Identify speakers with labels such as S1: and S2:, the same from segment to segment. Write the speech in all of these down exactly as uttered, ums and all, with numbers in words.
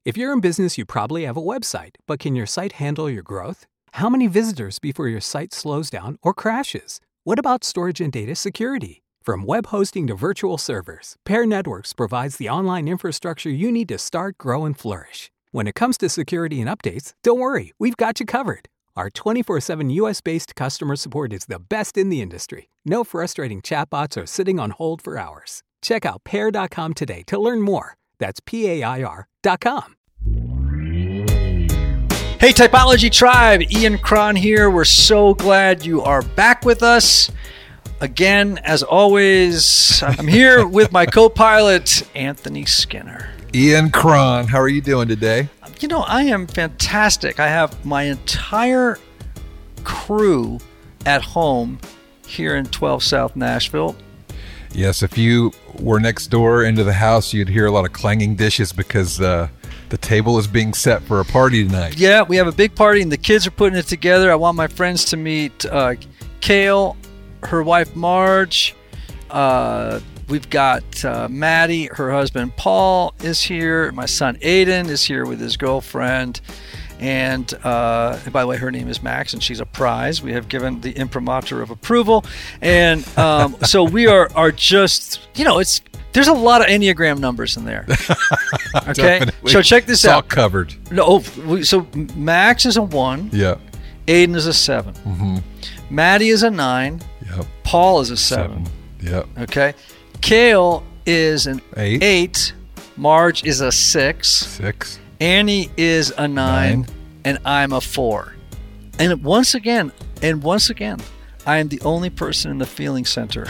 S1: If you're in business, you probably have a website, but can your site handle your growth? How many visitors before your site slows down or crashes? What about storage and data security? From web hosting to virtual servers, Pair Networks provides the online infrastructure you need to start, grow, and flourish. When it comes to security and updates, don't worry, we've got you covered. Our twenty-four seven U S-based customer support is the best in the industry. No frustrating chatbots or sitting on hold for hours. Check out pair dot com today to learn more. That's P A I R dot com.
S2: Hey, Typology Tribe, Ian Cron here. We're so glad you are back with us. Again, as always, I'm here with my co-pilot, Anthony Skinner.
S3: Ian Cron, how are you doing today?
S2: You know, I am fantastic. I have my entire crew at home here in twelve South Nashville.
S3: Yes, if you were next door into the house, you'd hear a lot of clanging dishes because uh, the table is being set for a party tonight.
S2: Yeah, we have a big party and the kids are putting it together. I want my friends to meet uh, Kale, her wife Marge. Uh, we've got uh, Maddie, her husband Paul is here. My son Aiden is here with his girlfriend. And, uh, and by the way, her name is Max, and she's a prize. We have given the imprimatur of approval. And um, so we are, are just, you know, it's there's a lot of Enneagram numbers in there. Okay?
S3: Definitely.
S2: So check this
S3: it's
S2: out.
S3: All covered.
S2: No, we, so Max is a one.
S3: Yeah.
S2: Aiden is a seven.
S3: Mm-hmm.
S2: Maddie is a nine.
S3: Yep.
S2: Paul is a seven.
S3: Seven. Yep.
S2: Okay. Kale is an
S3: Eight.
S2: eight. Marge is a six.
S3: Six.
S2: Annie is a nine,
S3: Nine.
S2: and I'm a four. And once again, and once again, I am the only person in the feeling center.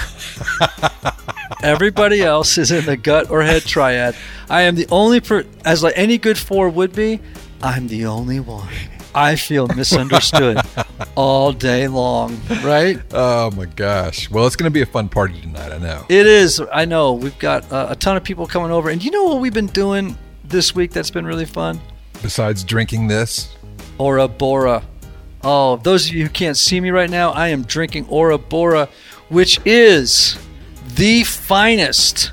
S2: Everybody else is in the gut or head triad. I am the only per as like any good four would be, I'm the only one. I feel misunderstood all day long, right?
S3: Oh my gosh. Well, it's going to be a fun party tonight, I know.
S2: It is. I know. We've got uh, a ton of people coming over. And you know what we've been doing this week that's been really fun?
S3: Besides drinking this?
S2: Ora Bora. Oh, those of you who can't see me right now, I am drinking Ora Bora, which is the finest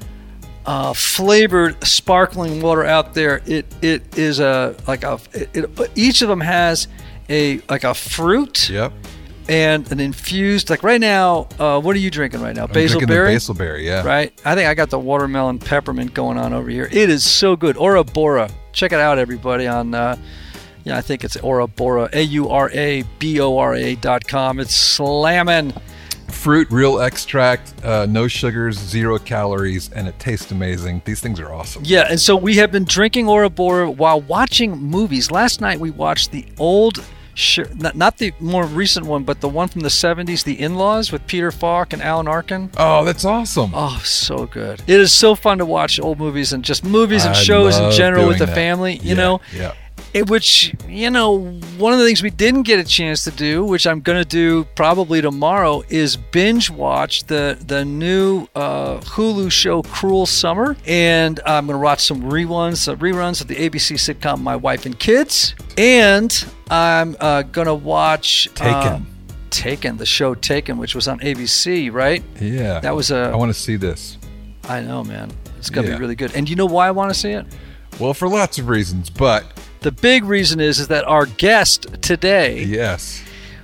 S2: uh, flavored sparkling water out there. It it is a like a it, it, each of them has a like a fruit.
S3: Yep.
S2: And an infused, like right now, uh, what are you drinking right now?
S3: I'm
S2: Basil
S3: drinking
S2: berry?
S3: the basil berry, yeah.
S2: Right? I think I got the watermelon peppermint going on over here. It is so good. Ora Bora. Check it out, everybody, on, uh, yeah, I think it's Ora Bora, A U R A B O R A dot com. It's slamming.
S3: Fruit, real extract, uh, no sugars, zero calories, and it tastes amazing. These things are awesome.
S2: Yeah, and so we have been drinking Ora Bora while watching movies. Last night we watched the old... Sure, not, not the more recent one, but the one from the seventies, The In-Laws, with Peter Falk and Alan Arkin.
S3: Oh, that's awesome.
S2: Oh, so good. It is so fun to watch old movies and just movies and
S3: I
S2: shows in
S3: love
S2: general with
S3: doing
S2: the
S3: that.
S2: family, you
S3: Yeah,
S2: know?
S3: Yeah.
S2: It, which, you know, one of the things we didn't get a chance to do, which I'm going to do probably tomorrow, is binge watch the, the new uh, Hulu show Cruel Summer. And I'm going to watch some reruns, uh, reruns of the A B C sitcom My Wife and Kids. And I'm uh, going to watch...
S3: Taken.
S2: Uh, Taken, the show Taken, which was on A B C, right?
S3: Yeah.
S2: That was a...
S3: I want to see this.
S2: I know, man. It's going to
S3: Yeah.
S2: be really good. And you know why I want to see it?
S3: Well, for lots of reasons, but...
S2: The big reason is is that our guest today
S3: Yes.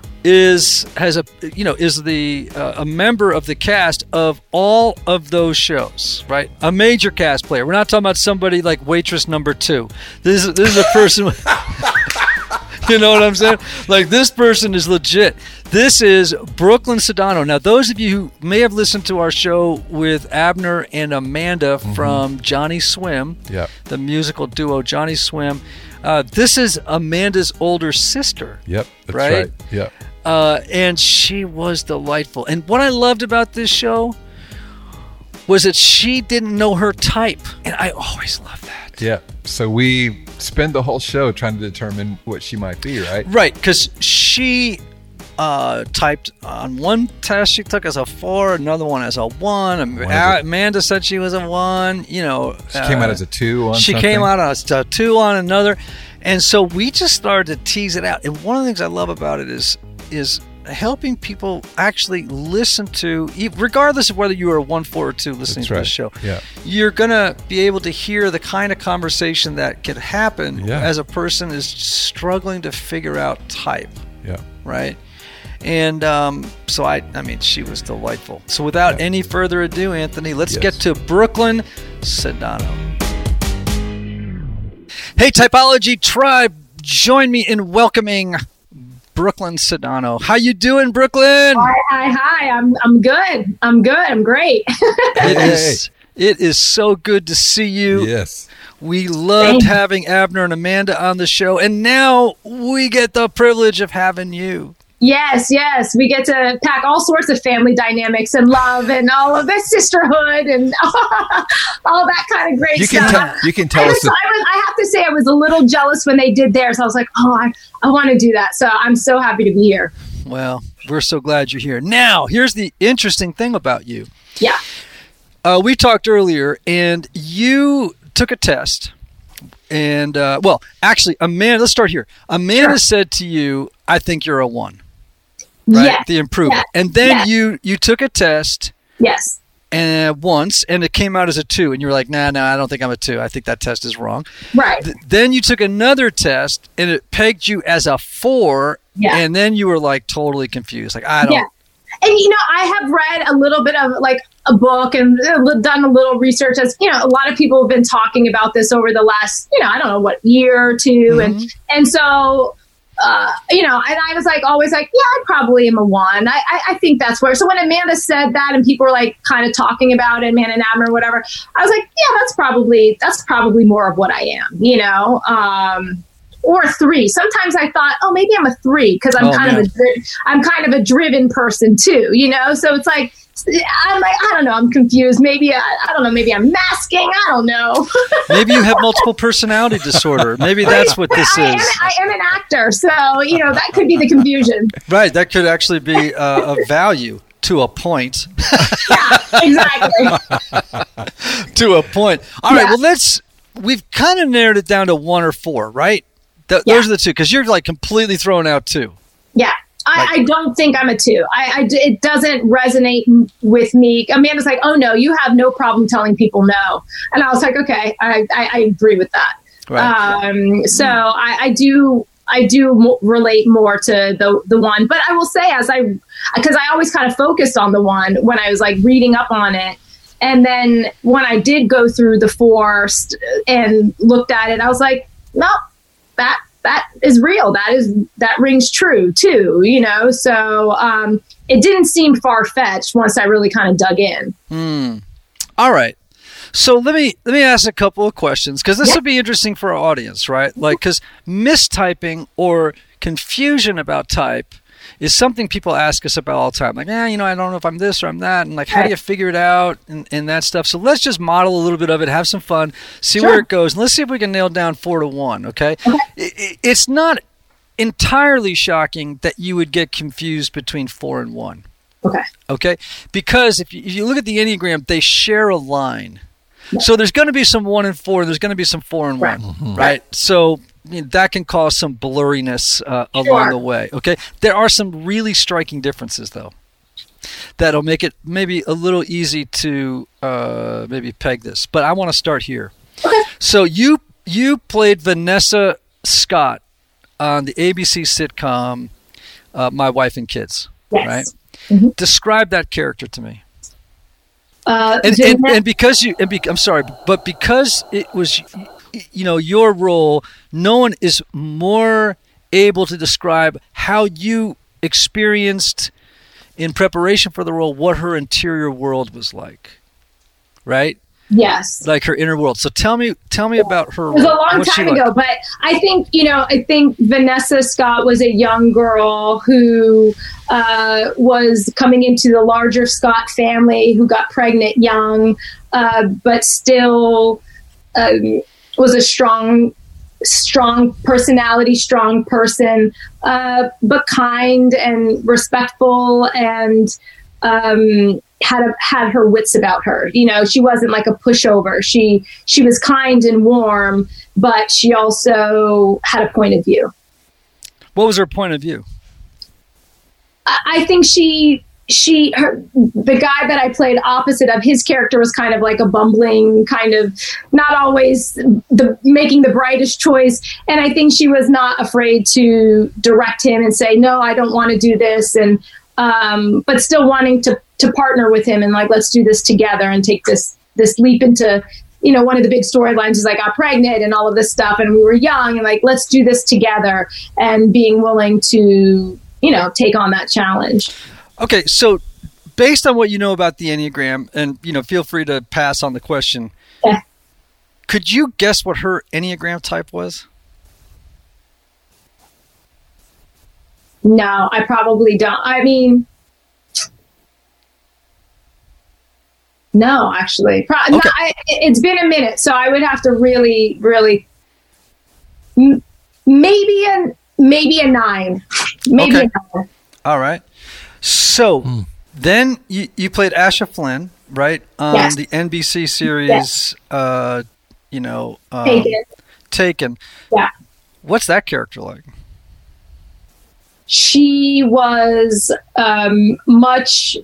S2: is has a you know is the uh, a member of the cast of all of those shows, right? A major cast player. We're not talking about somebody like waitress number two. This is this is a person. With, you know what I'm saying? Like, this person is legit. This is Brooklyn Sedano. Now, those of you who may have listened to our show with Abner and Amanda mm-hmm. from Johnny Swim,
S3: yep.
S2: the musical duo Johnny Swim, uh, this is Amanda's older sister.
S3: Yep, that's
S2: right.
S3: right. Yep.
S2: Uh, and she was delightful. And what I loved about this show was that she didn't know her type. And I always love that.
S3: Yeah. So we spend the whole show trying to determine what she might be, right?
S2: Right, because she uh, typed on one test she took as a four, another one as a one. Amanda said she was a one. You know,
S3: she uh, came out as a two on
S2: She
S3: something.
S2: came out as a two on another. And so we just started to tease it out. And one of the things I love about it is is helping people actually listen to, regardless of whether you are one, four, or two listening
S3: That's
S2: to
S3: right.
S2: this show.
S3: Yeah.
S2: You're going to be able to hear the kind of conversation that can happen
S3: Yeah.
S2: as a person is struggling to figure out type,
S3: Yeah.
S2: right? And um, so I, I mean, she was delightful. So without
S3: Yeah.
S2: any further ado, Anthony, let's
S3: Yes.
S2: get to Brooklyn Sedano. Hey, Typology Tribe, join me in welcoming Brooklyn Sedano. How you doing, Brooklyn?
S4: Hi, hi, hi. I'm I'm good. I'm good. I'm great.
S2: It
S3: Hey.
S2: is, it is so good to see you.
S3: Yes.
S2: We loved
S4: Thank you.
S2: having Abner and Amanda on the show, and now we get the privilege of having you.
S4: Yes, yes. We get to pack all sorts of family dynamics and love and all of the sisterhood and all that kind of great
S3: You can
S4: stuff.
S3: tell. You can tell
S4: I,
S3: us.
S4: was,
S3: The,
S4: I, was, I have to say I was a little jealous when they did theirs. I was like, oh, I, I want to do that. So I'm so happy to be here.
S2: Well, we're so glad you're here. Now, here's the interesting thing about you.
S4: Yeah.
S2: Uh, we talked earlier, and you took a test. And, uh, well, actually, Amanda, let's start here. Amanda
S4: Sure.
S2: said to you, I think you're a one, right?
S4: Yes.
S2: The improvement.
S4: Yes.
S2: And then
S4: Yes.
S2: you, you took a test
S4: Yes.
S2: and once, and it came out as a two. And you were like, nah, nah, I don't think I'm a two. I think that test is wrong.
S4: Right.
S2: Th- then you took another test, and it pegged you as a four.
S4: Yeah.
S2: And then you were, like, totally confused. Like, I don't.
S4: Yeah. And, you know, I have read a little bit of like a book and uh, done a little research as, you know, a lot of people have been talking about this over the last, you know, I don't know what year or 2
S2: Mm-hmm.
S4: And, and so, uh, you know, and I was like, always like, yeah, I probably am a one. I, I, I think that's where, so when Amanda said that and people were like kind of talking about it, Amanda and Abner or whatever, I was like, yeah, that's probably, that's probably more of what I am, you know? Um, or a three. Sometimes I thought, oh, maybe I'm a three because I'm
S2: Oh,
S4: kind
S2: man.
S4: of a dri- I'm kind of a driven person too, you know. So it's like I'm like I don't know. I'm confused. Maybe I, I don't know. Maybe I'm masking. I don't know.
S2: Maybe you have multiple personality disorder. Maybe that's what this
S4: I am,
S2: is.
S4: I am an actor, so you know that could be the confusion.
S2: Right. That could actually be uh, of value to a point.
S4: Yeah, exactly.
S2: to a point. All right.
S4: Yeah.
S2: Well, let's. We've kind of narrowed it down to one or four, right? Th-
S4: Yeah.
S2: Those are the two, because you're like completely throwing out two.
S4: Yeah. I,
S2: Like-
S4: I don't think I'm a two. I, I d- it doesn't resonate m- with me. Amanda's like, oh no, you have no problem telling people no, and I was like, okay, I, I, I agree with that.
S2: Right.
S4: Um, so I, I do I do mo- relate more to the the one, but I will say as I because I always kind of focused on the one when I was like reading up on it, and then when I did go through the four st- and looked at it, I was like, no, that that is real. That is that rings true too, you know. So um, it didn't seem far fetched once I really kind of dug in.
S2: Hmm. All right. So let me let me ask a couple of questions, because this
S4: Yeah.
S2: will be interesting for our audience, right? Like, because mistyping or confusion about type is something people ask us about all the time. Like, eh, you know, I don't know if I'm this or I'm that, and like, how do
S4: Right.
S2: you figure it out and, and that stuff. So let's just model a little bit of it, have some fun, see
S4: Sure.
S2: where it goes, and let's see if we can nail down four to one. Okay,
S4: Okay.
S2: It- it- it's not entirely shocking that you would get confused between four and one.
S4: Okay.
S2: Okay, because if you, if you look at the Enneagram, they share a line. So there's going to be some one and four, and there's going to be some four and
S4: Right.
S2: one, right? So you know, that can cause some blurriness uh, along
S4: Sure.
S2: the way. Okay, there are some really striking differences, though, that'll make it maybe a little easy to uh, maybe peg this. But I want to start here.
S4: Okay.
S2: So you you played Vanessa Scott on the A B C sitcom uh, My Wife and Kids,
S4: Yes.
S2: right?
S4: Mhm.
S2: Describe that character to me.
S4: Uh,
S2: And, and,
S4: Jeanette-
S2: and because you, and be, I'm sorry, but because it was, you know, your role, no one is more able to describe how you experienced in preparation for the role what her interior world was like, right?
S4: yes.
S2: Like her inner world. So tell me, tell me about her.
S4: It was a
S2: role.
S4: long
S2: What's she
S4: time
S2: like?
S4: ago, but I think, you know, I think Vanessa Scott was a young girl who uh, was coming into the larger Scott family, who got pregnant young, uh, but still um, was a strong, strong personality, strong person, uh, but kind and respectful, and um, had a, had her wits about her. You know, she wasn't like a pushover. She she was kind and warm, but she also had a point of view.
S2: What was her point of view?
S4: I, I think she. She, her, the guy that I played opposite of, his character was kind of like a bumbling, kind of not always the making the brightest choice. And I think she was not afraid to direct him and say, no, I don't want to do this. And, um, but still wanting to, to partner with him and like, let's do this together and take this, this leap into, you know, one of the big storylines is I got pregnant and all of this stuff. And we were young and like, let's do this together, and being willing to, you know, take on that challenge.
S2: Okay, so based on what you know about the Enneagram, and you know, feel free to pass on the question.
S4: Yeah.
S2: Could you guess what her Enneagram type was?
S4: No, I probably don't. I mean, no, actually, Pro-
S2: okay.
S4: no, I, it's been a minute, so I would have to really, really, m- maybe a maybe a nine, maybe
S2: okay.
S4: a nine.
S2: All right. So mm. then you, you played Asha Flynn, right? On
S4: yes.
S2: the N B C series,
S4: yes.
S2: uh, you know, um,
S4: Taken.
S2: Taken.
S4: Yeah.
S2: What's that character like?
S4: She was um, much,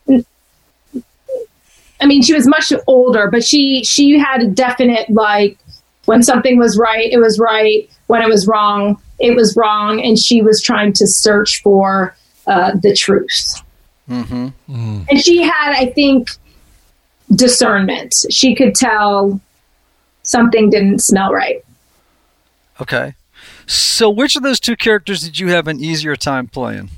S4: I mean, she was much older, but she, she had a definite, like, when something was right, it was right. When it was wrong, it was wrong. And she was trying to search for Uh, the truth.
S2: Mm-hmm. Mm.
S4: And she had, I think, discernment. She could tell something didn't smell right.
S2: Okay. So which of those two characters did you have an easier time playing?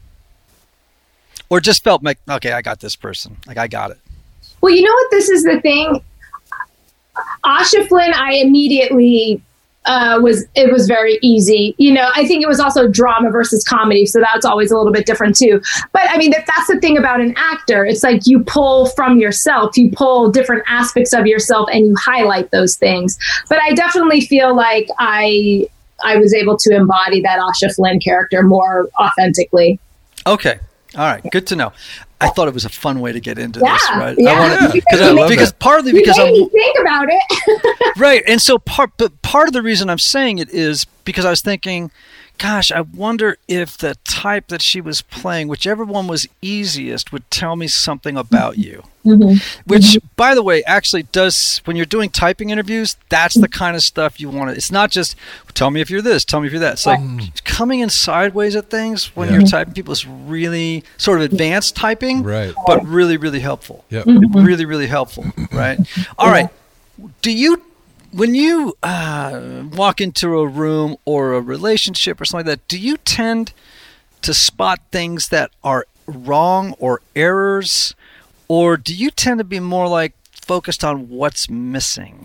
S2: Or just felt like, okay, I got this person. Like, I got it.
S4: Well, you know what? This is the thing. Asha Flynn, I immediately... Uh, was it was very easy. You know, I think it was also drama versus comedy, so that's always a little bit different too. But I mean, that, that's the thing about an actor. It's like you pull from yourself, you pull different aspects of yourself, and you highlight those things. But I definitely feel like I I was able to embody that Asha Flynn character more authentically.
S2: Okay. All right. Good to know. I thought it was a fun way to get into
S4: yeah,
S2: this, right?
S4: Yeah.
S2: I wanted,
S4: because
S2: I, because partly because
S4: you made
S2: I'm
S4: me think about it.
S2: right, and so part, but part of the reason I'm saying it is because I was thinking, gosh, I wonder if the type that she was playing, whichever one was easiest, would tell me something about you.
S4: Mm-hmm.
S2: Which,
S4: mm-hmm.
S2: by the way, actually does, when you're doing typing interviews, that's the kind of stuff you want to, it's not just, tell me if you're this, tell me if you're that. It's like mm. coming in sideways at things when yeah. you're typing people is really sort of advanced typing,
S3: right.
S2: but really, really helpful.
S3: Yep.
S4: Mm-hmm.
S2: Really, really helpful, right? All yeah. right. Do you, when you uh, walk into a room or a relationship or something like that, do you tend to spot things that are wrong or errors? Or do you tend to be more like focused on what's missing?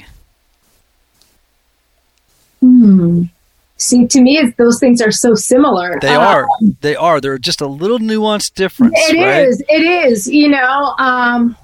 S4: Hmm. See, to me, it's, those things are so similar.
S2: They
S4: um,
S2: are. They are. They're just a little nuanced difference.
S4: It
S2: right?
S4: is. It is. You know. Um,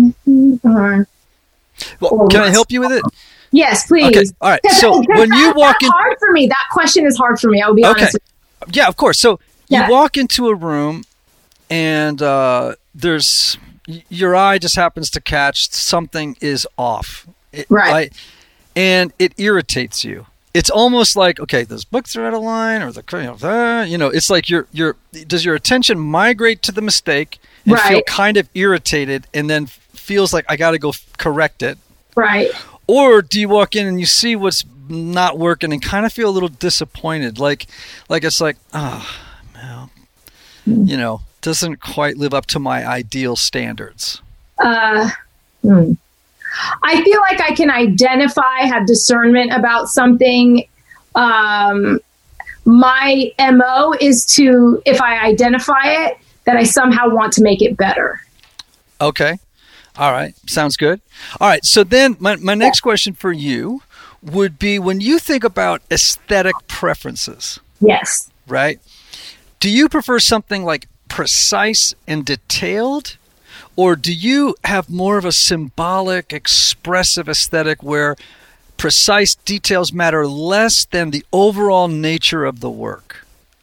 S2: well, can I help you with it?
S4: Yes, please.
S2: Okay. All right. So when you walk in,
S4: hard for me. That question is hard for me. I'll be
S2: okay.
S4: honest with you.
S2: Yeah, of course. So
S4: yeah.
S2: you walk into a room, and uh, there's. Your eye just happens to catch something is off. It,
S4: right.
S2: right. And it irritates you. It's almost like, okay, those books are out of line or the, you know, you know, it's like your, your, does your attention migrate to the mistake and
S4: right.
S2: feel kind of irritated and then feels like I got to go f- correct it?
S4: Right.
S2: Or do you walk in and you see what's not working and kind of feel a little disappointed? Like, like it's like, oh, well, mm. you know, doesn't quite live up to my ideal standards?
S4: Uh, hmm. I feel like I can identify, have discernment about something. Um, my M O is to, if I identify it, that I somehow want to make it better.
S2: Okay. All right. Sounds good. All right. So then my, my next question for you would be, when you think about aesthetic preferences.
S4: Yes.
S2: Right? Do you prefer something like precise and detailed, or do you have more of a symbolic, expressive aesthetic where precise details matter less than the overall nature of the work?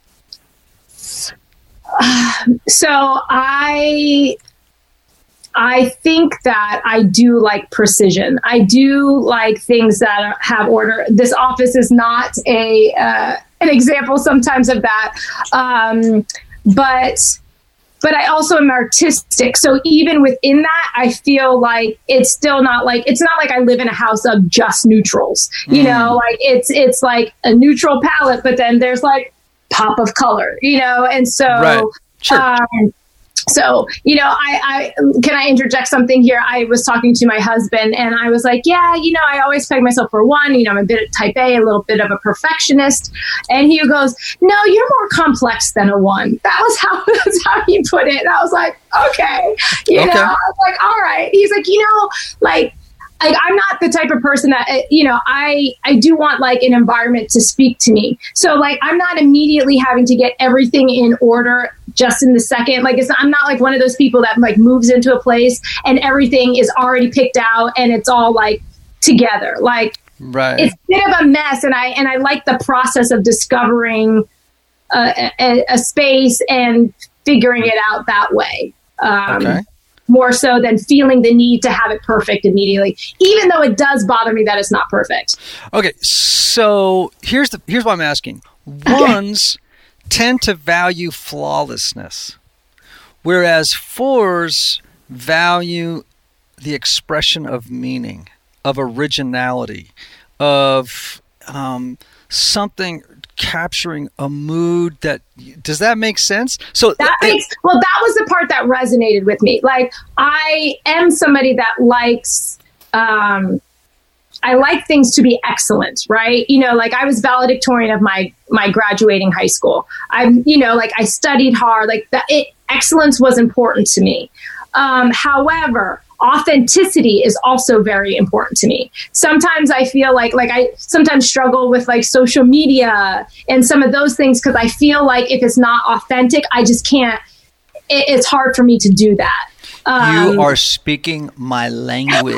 S4: Uh, so I I think that I do like precision. I do like things that are, have order. This office is not a uh, an example sometimes of that. Um, But but I also am artistic. So even within that, I feel like it's still not like, it's not like I live in a house of just neutrals, you mm. know, like it's, it's like a neutral palette, but then there's like pop of color, you know? And so,
S2: right. Sure.
S4: um, So, you know, I, I, can I interject something here? I was talking to my husband and I was like, yeah, you know, I always peg myself for one, you know, I'm a bit of type A, a little bit of a perfectionist. And he goes, no, you're more complex than a one. That was how, that's how he put it. And I was like, okay, you okay. know, I was like, all right. He's like, you know, like, Like, I'm not the type of person that, you know, I, I do want like an environment to speak to me. So like, I'm not immediately having to get everything in order just in the second. Like, it's, I'm not like one of those people that like moves into a place and everything is already picked out and it's all like together. Like,
S2: right.
S4: It's a bit of a mess. And I, and I like the process of discovering a, a, a space and figuring it out that way. Um,
S2: okay.
S4: More so than feeling the need to have it perfect immediately, even though it does bother me that it's not perfect.
S2: Okay, so here's the here's what I'm asking. Ones okay. tend to value flawlessness, whereas fours value the expression of meaning, of originality, of um, something capturing a mood that does that make sense? So
S4: that makes it, well that was the part that resonated with me. Like, I am somebody that likes um I like things to be excellent, right? You know, like I was valedictorian of my my graduating high school. I'm, you know, like I studied hard, like that it excellence was important to me. Um however, authenticity is also very important to me. Sometimes I feel like, like I sometimes struggle with like social media and some of those things because I feel like if it's not authentic, I just can't, it, it's hard for me to do that. Um,
S2: you are speaking my language.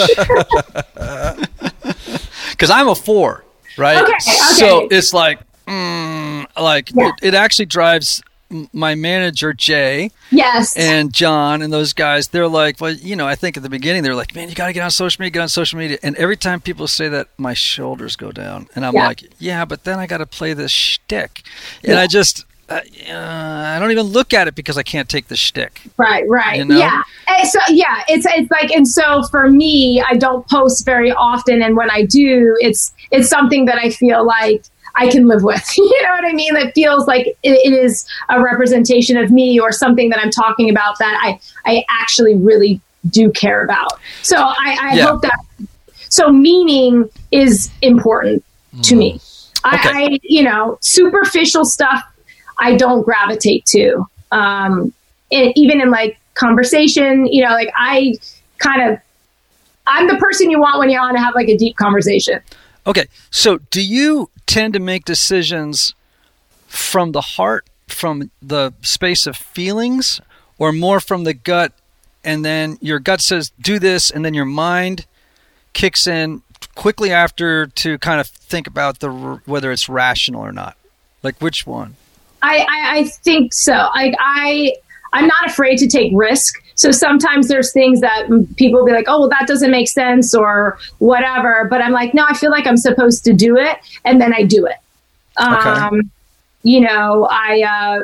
S2: Because I'm a four, right?
S4: Okay, okay.
S2: So it's like, mm, like yeah. it, it actually drives my manager, Jay,
S4: yes,
S2: and John and those guys. They're like, well, you know, I think at the beginning, they're like, man, you got to get on social media, get on social media. And every time people say that, my shoulders go down. And I'm yeah. like, yeah, but then I got to play this shtick. And yeah. I just, uh, uh, I don't even look at it because I can't take the shtick.
S4: Right, right.
S2: You know?
S4: Yeah. And so, yeah, it's, it's like, and so for me, I don't post very often. And when I do, it's, it's something that I feel like I can live with. You know what I mean? It feels like it, it is a representation of me or something that I'm talking about that I, I actually really do care about. So I, I yeah. hope that, so meaning is important to me. Okay. I, I, you know, superficial stuff, I don't gravitate to. Um, it, even in like conversation, you know, like I kind of, I'm the person you want when you want to have like a deep conversation.
S2: Okay. So do you tend to make decisions from the heart, from the space of feelings, or more from the gut, and then your gut says, do this, and then your mind kicks in quickly after to kind of think about the whether it's rational or not? Like, which one?
S4: I, I, I think so. I, I, I'm not afraid to take risk. So sometimes there's things that people will be like, oh, well, that doesn't make sense or whatever. But I'm like, no, I feel like I'm supposed to do it. And then I do it. Okay. Um, you know, I, uh,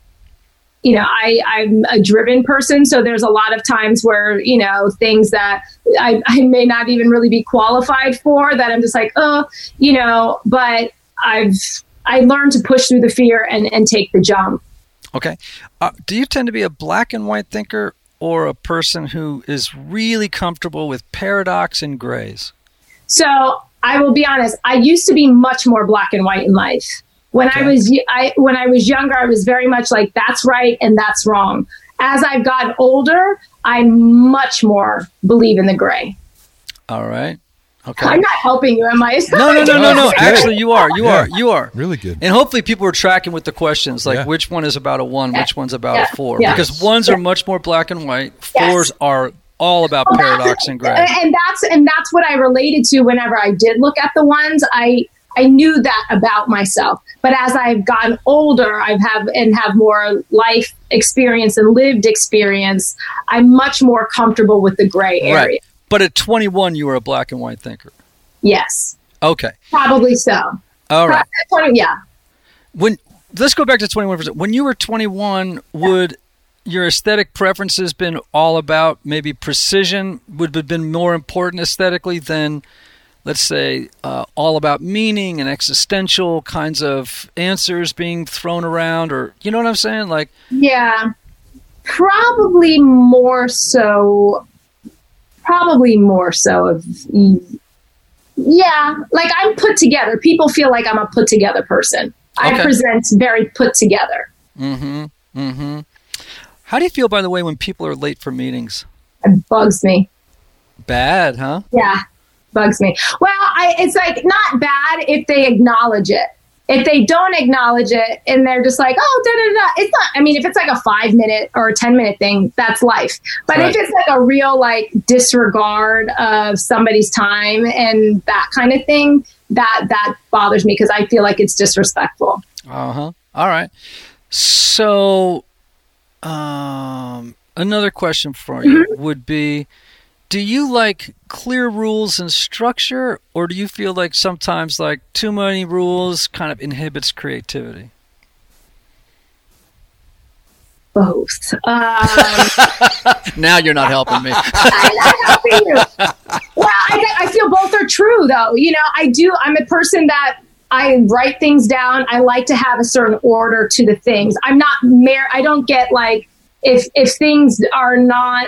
S4: you know, I, I'm a driven person. So there's a lot of times where, you know, things that I, I may not even really be qualified for that I'm just like, oh, you know, but I've, I learned to push through the fear and, and take the jump.
S2: Okay. Uh, do you tend to be a black and white thinker or a person who is really comfortable with paradox and grays?
S4: So I will be honest. I used to be much more black and white in life. When okay. I was I, when I was younger, I was very much like, that's right and that's wrong. As I've gotten older, I much more believe in the gray.
S2: All right. Okay.
S4: I'm not helping you, am I?
S2: No, no, no, no, no. Actually, you are. You yeah. are. You are.
S3: Really good.
S2: And hopefully people are tracking with the questions, like yeah. which one is about a one,
S4: yeah.
S2: which one's about
S4: yeah.
S2: a four.
S4: Yeah.
S2: Because ones
S4: yeah.
S2: are much more black and white.
S4: Yes.
S2: Fours are all about well, paradox and gray.
S4: And that's and that's what I related to whenever I did look at the ones. I I knew that about myself. But as I've gotten older, I've have and have more life experience and lived experience, I'm much more comfortable with the gray area.
S2: Right. But at twenty-one, you were a black and white thinker.
S4: Yes.
S2: Okay.
S4: Probably so.
S2: All right.
S4: twenty, yeah.
S2: When let's go back to twenty-one percent. When you were twenty-one, would your aesthetic preferences been all about maybe precision would have been more important aesthetically than, let's say, uh, all about meaning and existential kinds of answers being thrown around, or you know what I'm saying? Like,
S4: yeah, probably more so, probably more so of, yeah, like I'm put together. People feel like I'm a put together person. Okay. I present very put together.
S2: Mm-hmm. Mm-hmm. How do you feel, by the way, when people are late for meetings?
S4: It bugs me.
S2: Bad, huh?
S4: Yeah, bugs me. Well, I, it's like not bad if they acknowledge it. If they don't acknowledge it and they're just like, oh, da da da, it's not. I mean, if it's like a five minute or a ten minute thing, that's life. But right. if it's like a real like disregard of somebody's time and that kind of thing, that that bothers me because I feel like it's disrespectful.
S2: Uh huh. All right. So. Um, another question for you mm-hmm. would be, do you like clear rules and structure, or do you feel like sometimes like too many rules kind of inhibits creativity?
S4: Both. Um,
S2: now you're not helping me.
S4: I'm not helping you. Well, I, I feel both are true though. You know, I do, I'm a person that I write things down. I like to have a certain order to the things. I'm not mar- I don't get like if if things are not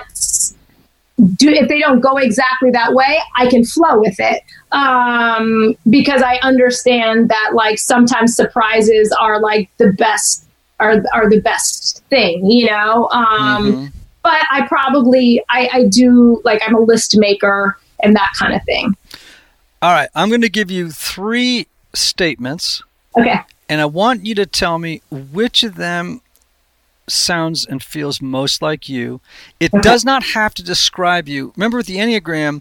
S4: do if they don't go exactly that way, I can flow with it um, because I understand that like sometimes surprises are like the best are are the best thing, you know. Um, mm-hmm. But I probably I, I do like I'm a list maker and that kind of thing.
S2: All right, I'm going to give you three statements.
S4: Okay.
S2: And I want you to tell me which of them sounds and feels most like you. It okay. does not have to describe you. Remember with the Enneagram,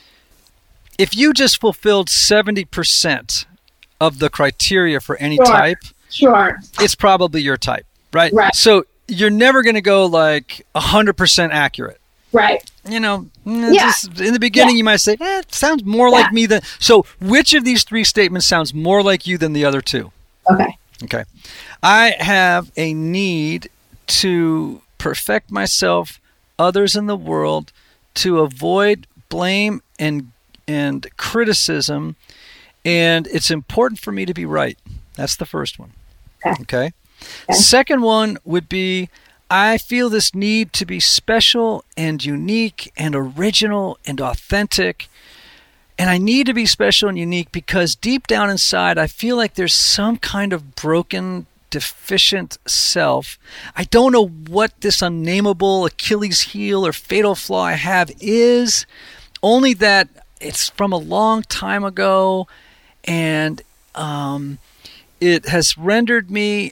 S2: if you just fulfilled seventy percent of the criteria for any
S4: sure.
S2: type,
S4: sure,
S2: it's probably your type, right?
S4: Right.
S2: So you're never going to go like one hundred percent accurate.
S4: Right.
S2: You know,
S4: yeah.
S2: just, in the beginning, yeah. you might say, eh, it sounds more yeah. like me than... So which of these three statements sounds more like you than the other two?
S4: Okay.
S2: Okay. I have a need to perfect myself, others in the world, to avoid blame and and criticism, and it's important for me to be right. That's the first one.
S4: Okay.
S2: Okay.
S4: Okay.
S2: Second one would be, I feel this need to be special and unique and original and authentic. And I need to be special and unique because deep down inside, I feel like there's some kind of broken, deficient self. I don't know what this unnameable Achilles heel or fatal flaw I have is, only that it's from a long time ago, and um, it has rendered me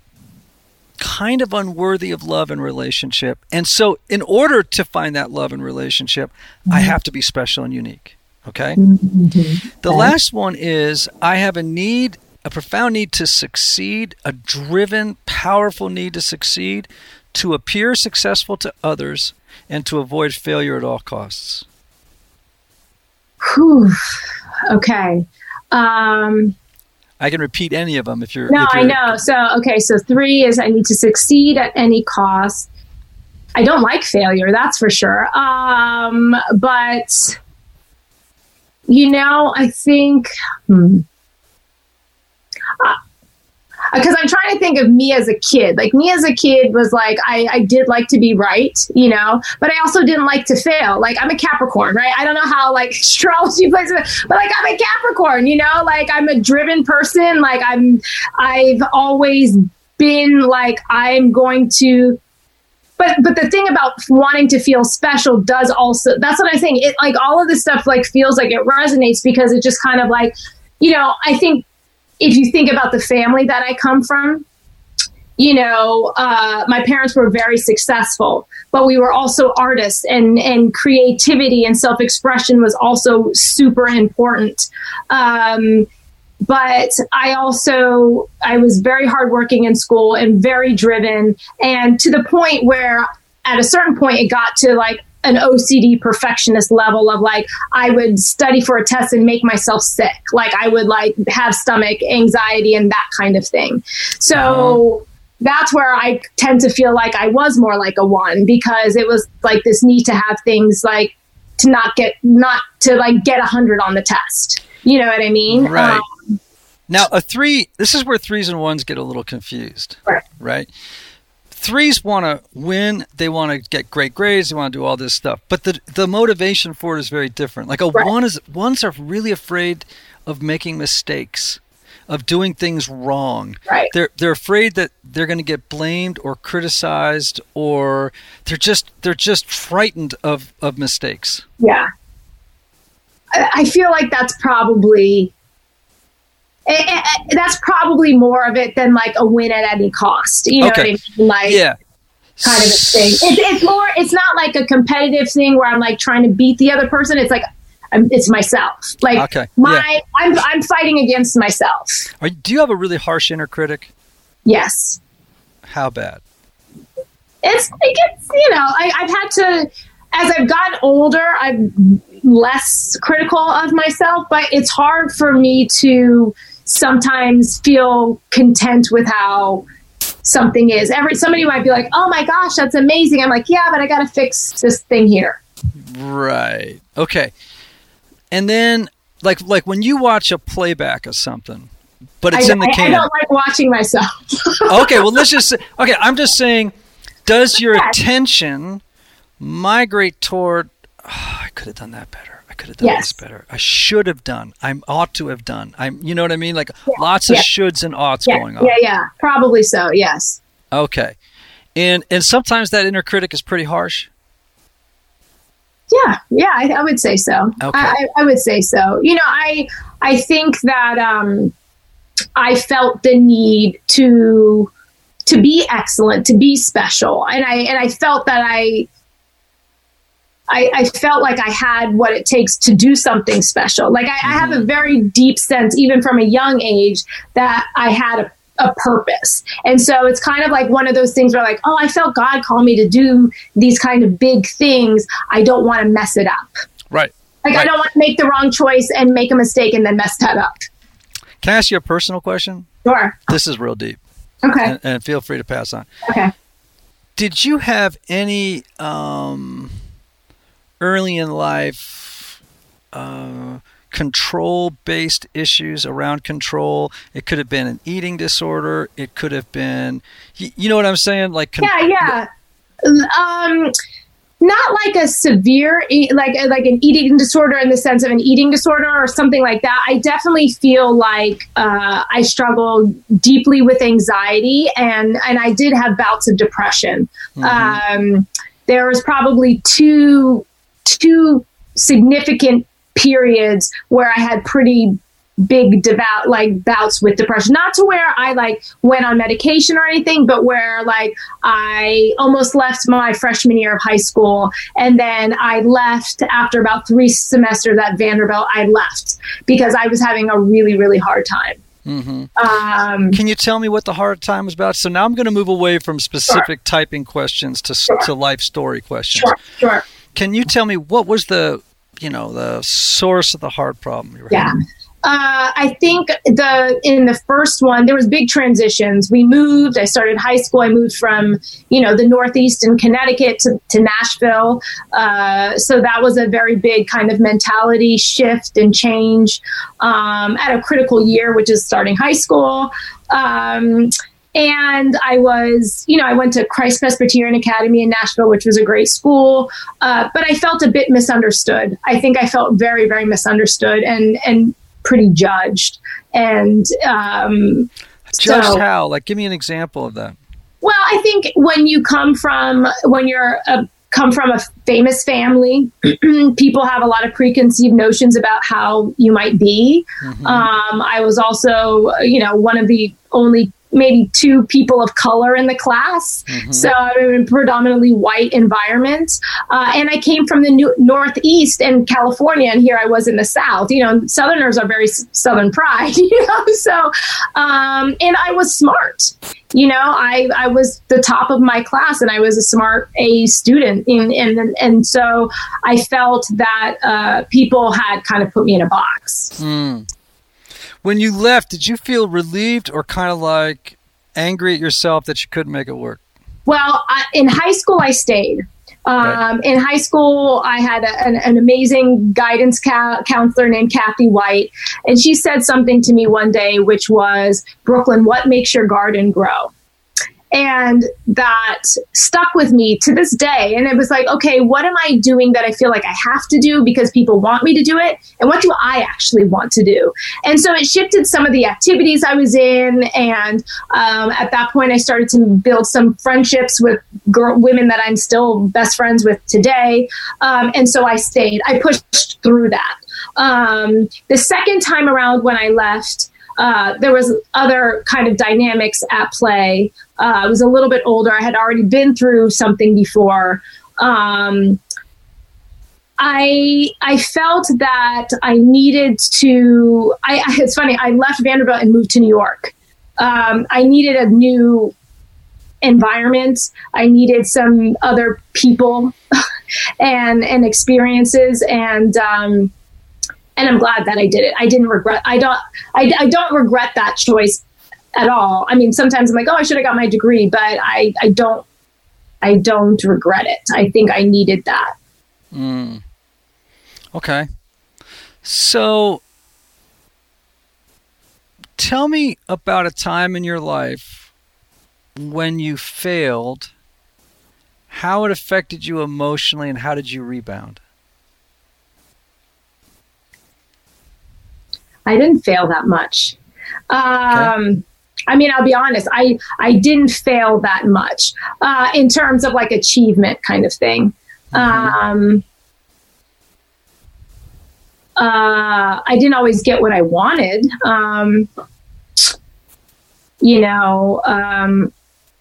S2: kind of unworthy of love and relationship. And so in order to find that love and relationship, mm-hmm. I have to be special and unique. Okay?
S4: Mm-hmm.
S2: The last one is, I have a need, a profound need to succeed, a driven, powerful need to succeed, to appear successful to others, and to avoid failure at all costs.
S4: Whew. Okay. Um,
S2: I can repeat any of them if you're...
S4: No,
S2: if you're,
S4: I know. So, okay, so three is I need to succeed at any cost. I don't like failure, that's for sure. Um, but... You know, I think, hmm, uh, because I'm trying to think of me as a kid. Like me as a kid was like, I, I did like to be right, you know, but I also didn't like to fail. Like I'm a Capricorn, right? I don't know how like astrology plays, but like I'm a Capricorn, you know, like I'm a driven person. Like I'm, I've always been like, I'm going to, But but the thing about wanting to feel special does also, that's what I'm saying. It like all of this stuff like feels like it resonates because it just kind of like, you know, I think if you think about the family that I come from, you know, uh, my parents were very successful, but we were also artists, and, and creativity and self-expression was also super important. Um, But I also, I was very hardworking in school and very driven, and to the point where at a certain point it got to like an O C D perfectionist level of like, I would study for a test and make myself sick. Like I would like have stomach anxiety and that kind of thing. So, that's where I tend to feel like I was more like a one, because it was like this need to have things like to not get, not to like get a hundred on the test. You know what I mean?
S2: Right.
S4: Um,
S2: now a three, this is where threes and ones get a little confused,
S4: right?
S2: Right. Threes want to win. They want to get great grades. They want to do all this stuff. But the the motivation for it is very different. Like a
S4: right.
S2: one is, ones are really afraid of making mistakes, of doing things wrong.
S4: Right.
S2: They're they're afraid that they're going to get blamed or criticized, or they're just they're just frightened of, of mistakes.
S4: Yeah. I, I feel like that's probably it, it, that's probably more of it than like a win at any cost. You know
S2: okay.
S4: what I mean? Like
S2: yeah.
S4: kind of a thing. It's, it's more. It's not like a competitive thing where I'm like trying to beat the other person. It's like I'm, it's myself. Like
S2: okay.
S4: my,
S2: yeah.
S4: I'm I'm fighting against myself.
S2: Are, do you have a really harsh inner critic?
S4: Yes.
S2: How bad?
S4: It's like it's you know I, I've had to, as I've gotten older, I'm less critical of myself, but it's hard for me to sometimes feel content with how something is. Every somebody might be like, "Oh my gosh, that's amazing." I'm like, "Yeah, but I got to fix this thing here."
S2: Right. Okay. And then, like, like when you watch a playback of something, but it's
S4: I,
S2: in the
S4: I,
S2: can.
S4: I don't like watching myself.
S2: Okay, well, let's just say, okay, I'm just saying, does your
S4: Yes.
S2: attention migrate toward, oh, I could have done that better. I could have done
S4: Yes.
S2: this better. I should have done. I ought to have done. I'm, you know what I mean? Like
S4: Yeah.
S2: lots of
S4: Yeah.
S2: shoulds and oughts
S4: yeah,
S2: going on.
S4: yeah, yeah, probably so. Yes.
S2: Okay. And, and sometimes that inner critic is pretty harsh.
S4: Yeah, yeah, I, I would say so.
S2: Okay.
S4: I, I would say so. You know, I I think that um, I felt the need to to be excellent, to be special, and I and I felt that I, I I felt like I had what it takes to do something special. Like I, mm-hmm. I have a very deep sense, even from a young age, that I had a a purpose. And so it's kind of like one of those things where like, oh, I felt God call me to do these kind of big things. I don't want to mess it up.
S2: Right.
S4: Like
S2: right.
S4: I don't want to make the wrong choice and make a mistake and then mess that up.
S2: Can I ask you a personal question?
S4: Sure.
S2: This is real deep.
S4: Okay.
S2: And, and feel free to pass on.
S4: Okay.
S2: Did you have any um, early in life uh, control-based issues around control? It could have been an eating disorder. It could have been, you, you know what I'm saying? Like, con-
S4: yeah, yeah. Um, not like a severe, like like an eating disorder in the sense of an eating disorder or something like that. I definitely feel like uh, I struggle deeply with anxiety, and and I did have bouts of depression. Mm-hmm. Um, there was probably two two significant periods where I had pretty big devout like bouts with depression, not to where I like went on medication or anything, but where like I almost left my freshman year of high school. And then I left after about three semesters at Vanderbilt. I left because I was having a really, really hard time.
S2: Mm-hmm.
S4: Um,
S2: Can you tell me what the hard time was about? So now I'm going to move away from specific sure. typing questions to, sure. to life story questions.
S4: Sure, sure.
S2: Can you tell me what was the, you know, the source of the heart problem you were
S4: yeah.
S2: having?
S4: Uh, I think the in the first one, there was big transitions. We moved. I started high school. I moved from, you know, the Northeast in Connecticut to, to Nashville. Uh, so that was a very big kind of mentality shift and change um, at a critical year, which is starting high school. Um, and I was, you know, I went to Christ Presbyterian Academy in Nashville, which was a great school. Uh, but I felt a bit misunderstood. I think I felt very, very misunderstood and, and, pretty judged. And um,
S2: judged
S4: so,
S2: how? Like, give me an example of that.
S4: Well, I think when you come from, when you're a, come from a famous family, people have a lot of preconceived notions about how you might be. Mm-hmm. Um, I was also, you know, one of the only maybe two people of color in the class. Mm-hmm. So I'm in a predominantly white environment. Uh, and I came from the new Northeast in California, and here I was in the South. You know, Southerners are very Southern pride, you know, so, um, and I was smart. You know, I, I was the top of my class, and I was a smart A student. And, and, and so I felt that uh, people had kind of put me in a box.
S2: Mm. When you left, did you feel relieved or kind of like, angry at yourself that you couldn't make it work?
S4: Well, I, in high school, I stayed. Um, right. In high school, I had a, an, an amazing guidance ca- counselor named Kathy White. And she said something to me one day, which was, Brooklyn, what makes your garden grow? And that stuck with me to this day. And it was like, okay, what am I doing that I feel like I have to do because people want me to do it? And what do I actually want to do? And so it shifted some of the activities I was in. And um, at that point, I started to build some friendships with girl, women that I'm still best friends with today. Um, and so I stayed. I pushed through that. Um, the second time around when I left, Uh, there was other kind of dynamics at play. Uh, I was a little bit older. I had already been through something before. Um, I I felt that I needed to. I, it's funny. I left Vanderbilt and moved to New York. Um, I needed a new environment. I needed some other people and and experiences and. Um, And I'm glad that I did it. I didn't regret. I don't. I, I don't regret that choice at all. I mean, sometimes I'm like, oh, I should have got my degree, but I, I don't. I don't regret it. I think I needed that.
S2: Mm. Okay. So, tell me about a time in your life when you failed. How it affected you emotionally, and how did you rebound?
S4: I didn't fail that much. Um,
S2: okay.
S4: I mean, I'll be honest. I, I didn't fail that much uh, in terms of like achievement kind of thing. Mm-hmm. Um, uh, I didn't always get what I wanted. Um, you know, um,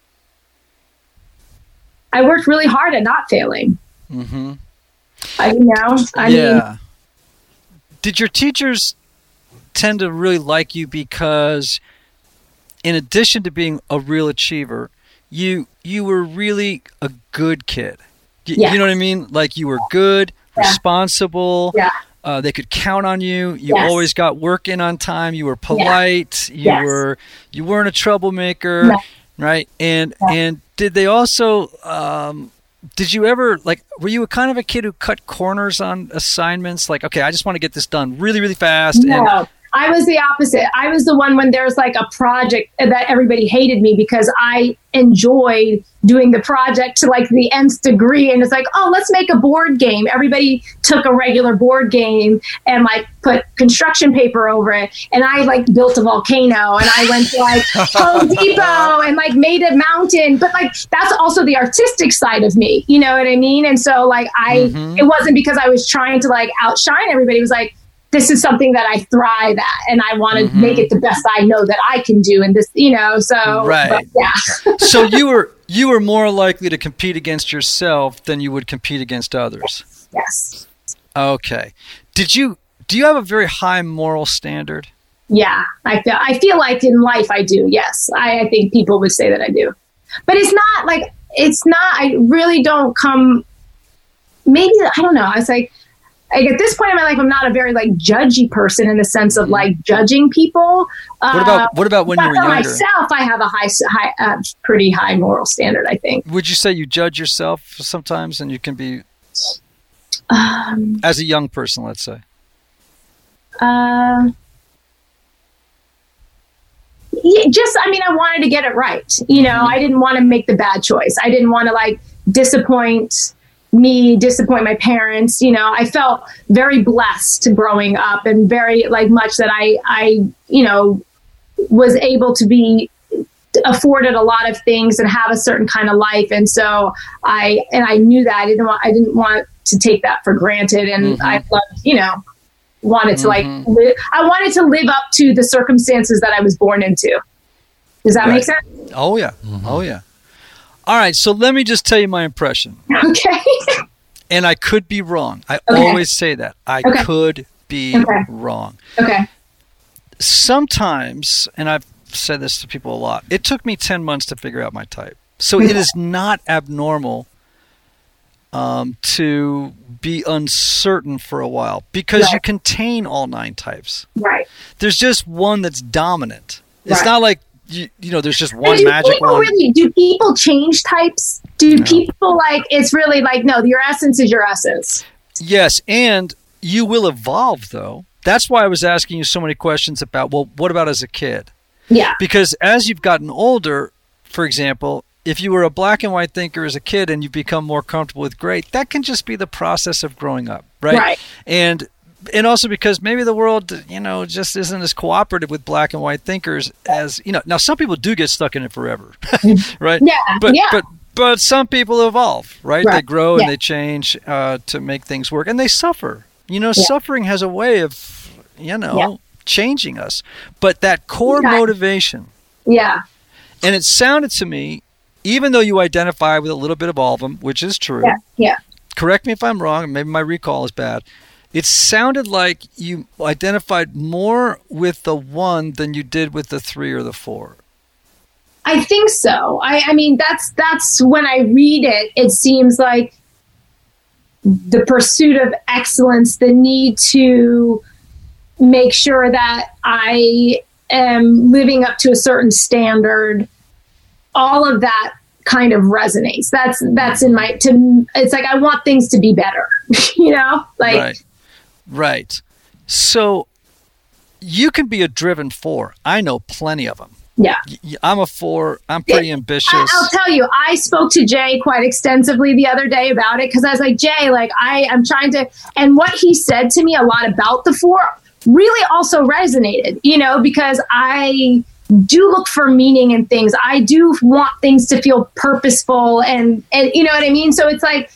S4: I worked really hard at not failing.
S2: Mm-hmm.
S4: I, you know, I
S2: yeah.
S4: mean,
S2: did your teachers tend to really like you because in addition to being a real achiever, you you were really a good kid? Y-
S4: yeah.
S2: You know what I mean? Like you were good,
S4: yeah.
S2: responsible.
S4: Yeah.
S2: Uh, they could count on you. You
S4: yes.
S2: always got work in on time. You were polite.
S4: Yeah.
S2: You
S4: yes.
S2: were you weren't a troublemaker,
S4: no.
S2: right? And
S4: yeah.
S2: and did they also um, did you ever, like, were you a kind of a kid who cut corners on assignments? Like, okay, I just want to get this done really, really fast.
S4: No.
S2: And
S4: I was the opposite. I was the one when there's like a project that everybody hated me because I enjoyed doing the project to like the nth degree. And it's like, oh, let's make a board game. Everybody took a regular board game and like put construction paper over it. And I like built a volcano and I went to like Home Depot and like made a mountain. But like, that's also the artistic side of me. You know what I mean? And so like, I, mm-hmm. it wasn't because I was trying to like outshine everybody. It was like, this is something that I thrive at and I want to mm-hmm. make it the best I know that I can do. And this, you know, so
S2: right.
S4: but, yeah.
S2: So you were, you were more likely to compete against yourself than you would compete against others.
S4: Yes.
S2: Okay. Did you, do you have a very high moral standard?
S4: Yeah. I feel, I feel like in life I do. Yes. I, I think people would say that I do, but it's not like, it's not, I really don't come, maybe, I don't know. I was like, Like at this point in my life, I'm not a very like judgy person in the sense of like judging people.
S2: What about what about when you were
S4: for
S2: younger?
S4: Myself, I have a high, high uh, pretty high moral standard, I think.
S2: Would you say you judge yourself sometimes, and you can be
S4: um,
S2: as a young person, let's say?
S4: Uh, yeah, just I mean, I wanted to get it right. You know, mm-hmm. I didn't want to make the bad choice. I didn't want to like disappoint. me disappoint my parents. You know, I felt very blessed growing up and very like much that I, I, you know, was able to be afforded a lot of things and have a certain kind of life. And so I, and I knew that I didn't want, I didn't want to take that for granted. And mm-hmm. I loved, you know, wanted to mm-hmm. like, live, I wanted to live up to the circumstances that I was born into. Does that right. make sense?
S2: Oh yeah. Mm-hmm. Oh yeah. All right, so let me just tell you my impression.
S4: Okay.
S2: And I could be wrong. I
S4: okay.
S2: always say that. I okay. could be
S4: okay.
S2: wrong.
S4: Okay.
S2: Sometimes, and I've said this to people a lot, it took me ten months to figure out my type. So it is not abnormal um, to be uncertain for a while because right. you contain all nine types.
S4: Right.
S2: There's just one that's dominant. It's
S4: right.
S2: not like you, you know, there's just one
S4: do
S2: magic
S4: people
S2: one.
S4: Really, do people change types? Do no. people like, it's really like, no, your essence is your essence.
S2: Yes. And you will evolve though. That's why I was asking you so many questions about, well, what about as a kid?
S4: Yeah.
S2: Because as you've gotten older, for example, if you were a black and white thinker as a kid and you become more comfortable with gray, that can just be the process of growing up, right?
S4: Right.
S2: And and also because maybe the world, you know, just isn't as cooperative with black and white thinkers as, you know, now some people do get stuck in it forever, right?
S4: Yeah.
S2: But,
S4: yeah.
S2: but but some people evolve, right?
S4: Right.
S2: They grow
S4: yeah.
S2: and they change uh, to make things work, and they suffer. You know,
S4: yeah.
S2: suffering has a way of, you know,
S4: yeah.
S2: changing us. But that core
S4: yeah.
S2: motivation.
S4: Yeah.
S2: And it sounded to me, even though you identify with a little bit of all of them, which is true.
S4: Yeah. Yeah.
S2: Correct me if I'm wrong. Maybe my recall is bad. It sounded like you identified more with the one than you did with the three or the four.
S4: I think so. I, I mean, that's that's when I read it, it seems like the pursuit of excellence, the need to make sure that I am living up to a certain standard, all of that kind of resonates. That's that's in my, to, it's like I want things to be better, you know? Like,
S2: right. Right. So you can be a driven four. I know plenty of them.
S4: Yeah.
S2: I'm a four. I'm pretty ambitious.
S4: I, I'll tell you, I spoke to Jay quite extensively the other day about it because I was like, Jay, like I am trying to, and what he said to me a lot about the four really also resonated, you know, because I do look for meaning in things. I do want things to feel purposeful and, and you know what I mean? So it's like,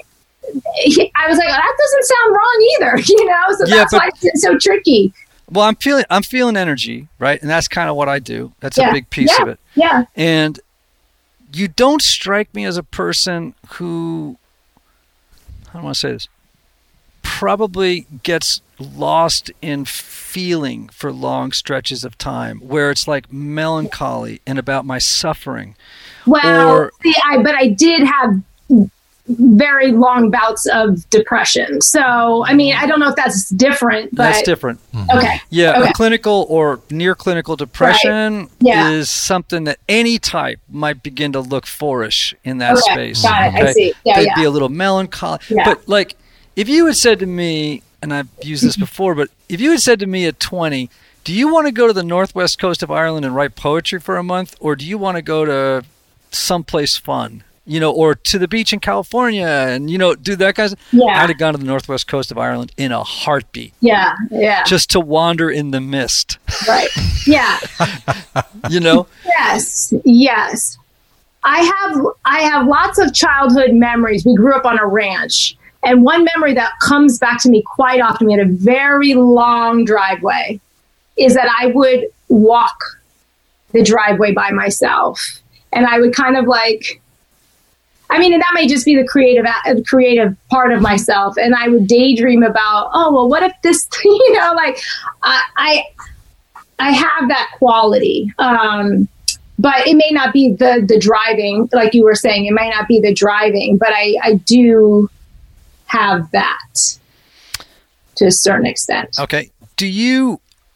S4: I was like, oh, that doesn't sound wrong either, you know? So
S2: yeah,
S4: that's
S2: but,
S4: why it's so tricky.
S2: Well, I'm feeling, I'm feeling energy, right? And that's kind of what I do. That's
S4: yeah.
S2: a big piece
S4: yeah.
S2: of it.
S4: Yeah.
S2: And you don't strike me as a person who, how do I want to say this? Probably gets lost in feeling for long stretches of time where it's like melancholy and about my suffering.
S4: Well,
S2: or,
S4: see, I, but I did have very long bouts of depression. So, I mean, I don't know if that's different, but
S2: that's different.
S4: Okay.
S2: Yeah.
S4: Okay.
S2: A clinical or near clinical depression
S4: right. yeah.
S2: is something that any type might begin to look fourish in that
S4: okay.
S2: space.
S4: Got it.
S2: Okay?
S4: I see. Yeah,
S2: They'd
S4: yeah.
S2: be a little melancholy.
S4: Yeah.
S2: But like, if you had said to me, and I've used this before, but if you had said to me at twenty, do you want to go to the northwest coast of Ireland and write poetry for a month? Or do you want to go to someplace fun? You know, or to the beach in California and, you know, do that kind of
S4: yeah.
S2: I'd have gone to the northwest coast of Ireland in a heartbeat.
S4: Yeah, yeah.
S2: Just to wander in the mist.
S4: Right. Yeah.
S2: You know?
S4: Yes. Yes. I have I have lots of childhood memories. We grew up on a ranch. And one memory that comes back to me quite often, we had a very long driveway, is that I would walk the driveway by myself. And I would kind of like, I mean, and that may just be the creative uh, creative part of myself. And I would daydream about, oh, well, what if this, you know, like I, I, I have that quality. Um, but it may not be the, the driving, like you were saying, it might not be the driving, but I, I do have that to a certain extent.
S2: Okay. Do you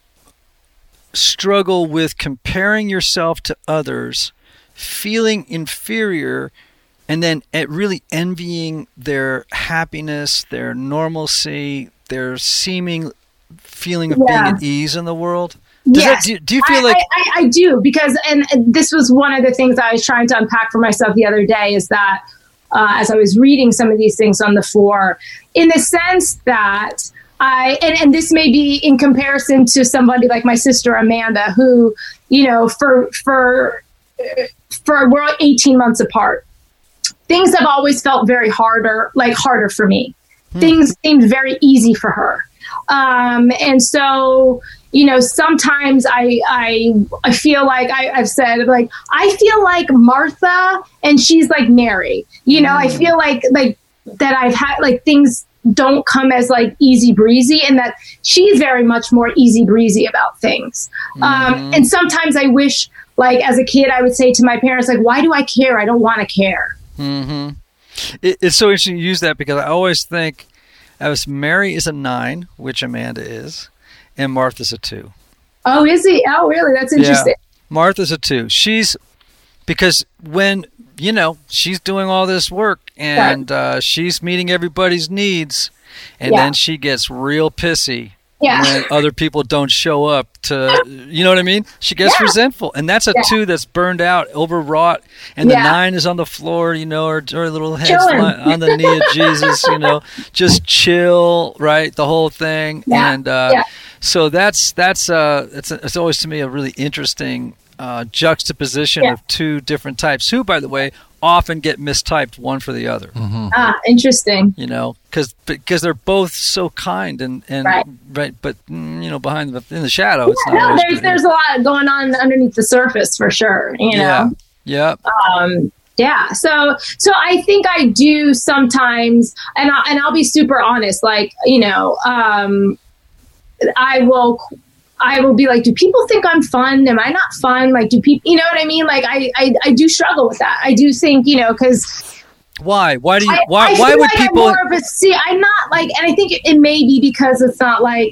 S2: struggle with comparing yourself to others, feeling inferior, and then really envying their happiness, their normalcy, their seeming feeling of
S4: yeah.
S2: being at ease in the world? Does
S4: yes.
S2: that, do, do you feel
S4: I,
S2: like...
S4: I, I, I do, because, and this was one of the things I was trying to unpack for myself the other day, is that uh, as I was reading some of these things on the floor, in the sense that I, and, and this may be in comparison to somebody like my sister Amanda, who, you know, for, for, for, we're eighteen months apart. Things have always felt very harder, like harder for me. Hmm. Things seemed very easy for her. Um, and so, you know, sometimes I, I, I feel like I, I've said, like, I feel like Martha and she's like Mary, you know, mm. I feel like, like that I've had, like, things don't come as like easy breezy, and that she's very much more easy breezy about things. Mm-hmm. Um, and sometimes I wish, like, as a kid, I would say to my parents, like, why do I care? I don't want to care.
S2: Mm-hmm. It, it's so interesting you use that, because I always think as Mary is a nine, which Amanda is, and Martha's a two.
S4: Oh, is he? Oh, really? That's interesting.
S2: Yeah. Martha's a two. She's because when you know she's doing all this work and
S4: Right.
S2: uh, she's meeting everybody's needs, and
S4: Yeah.
S2: then she gets real pissy
S4: Yeah.
S2: when other people don't show up to, you know what I mean? She gets
S4: Yeah.
S2: resentful, and that's a
S4: Yeah.
S2: two that's burned out, overwrought, and the
S4: Yeah.
S2: nine is on the floor, you know, or, or little heads
S4: Chilling.
S2: li- on the knee of Jesus, you know, just chill, right? The whole thing,
S4: Yeah.
S2: and uh,
S4: Yeah.
S2: so that's that's uh, it's it's always to me a really interesting uh, juxtaposition
S4: Yeah.
S2: of two different types, who, by the way, often get mistyped one for the other.
S4: Ah, interesting.
S2: You know, because because they're both so kind and and right,
S4: Right.
S2: but mm, you know, behind the in the shadow, it's not.
S4: No,
S2: always
S4: there's
S2: pretty.
S4: there's a lot going on underneath the surface for sure. You know.
S2: Yeah, yeah,
S4: um yeah so so I think I do sometimes, and I, and I'll be super honest, like, you know, um I will I will be like, do people think I'm fun? Am I not fun? Like, do people, you know what I mean? Like, I I, I do struggle with that. I do think, you know, because
S2: Why? Why do you?
S4: I,
S2: Why?
S4: I
S2: why
S4: feel
S2: would
S4: like
S2: people?
S4: I'm more of a, see, I'm not like, and I think it, it may be because it's not like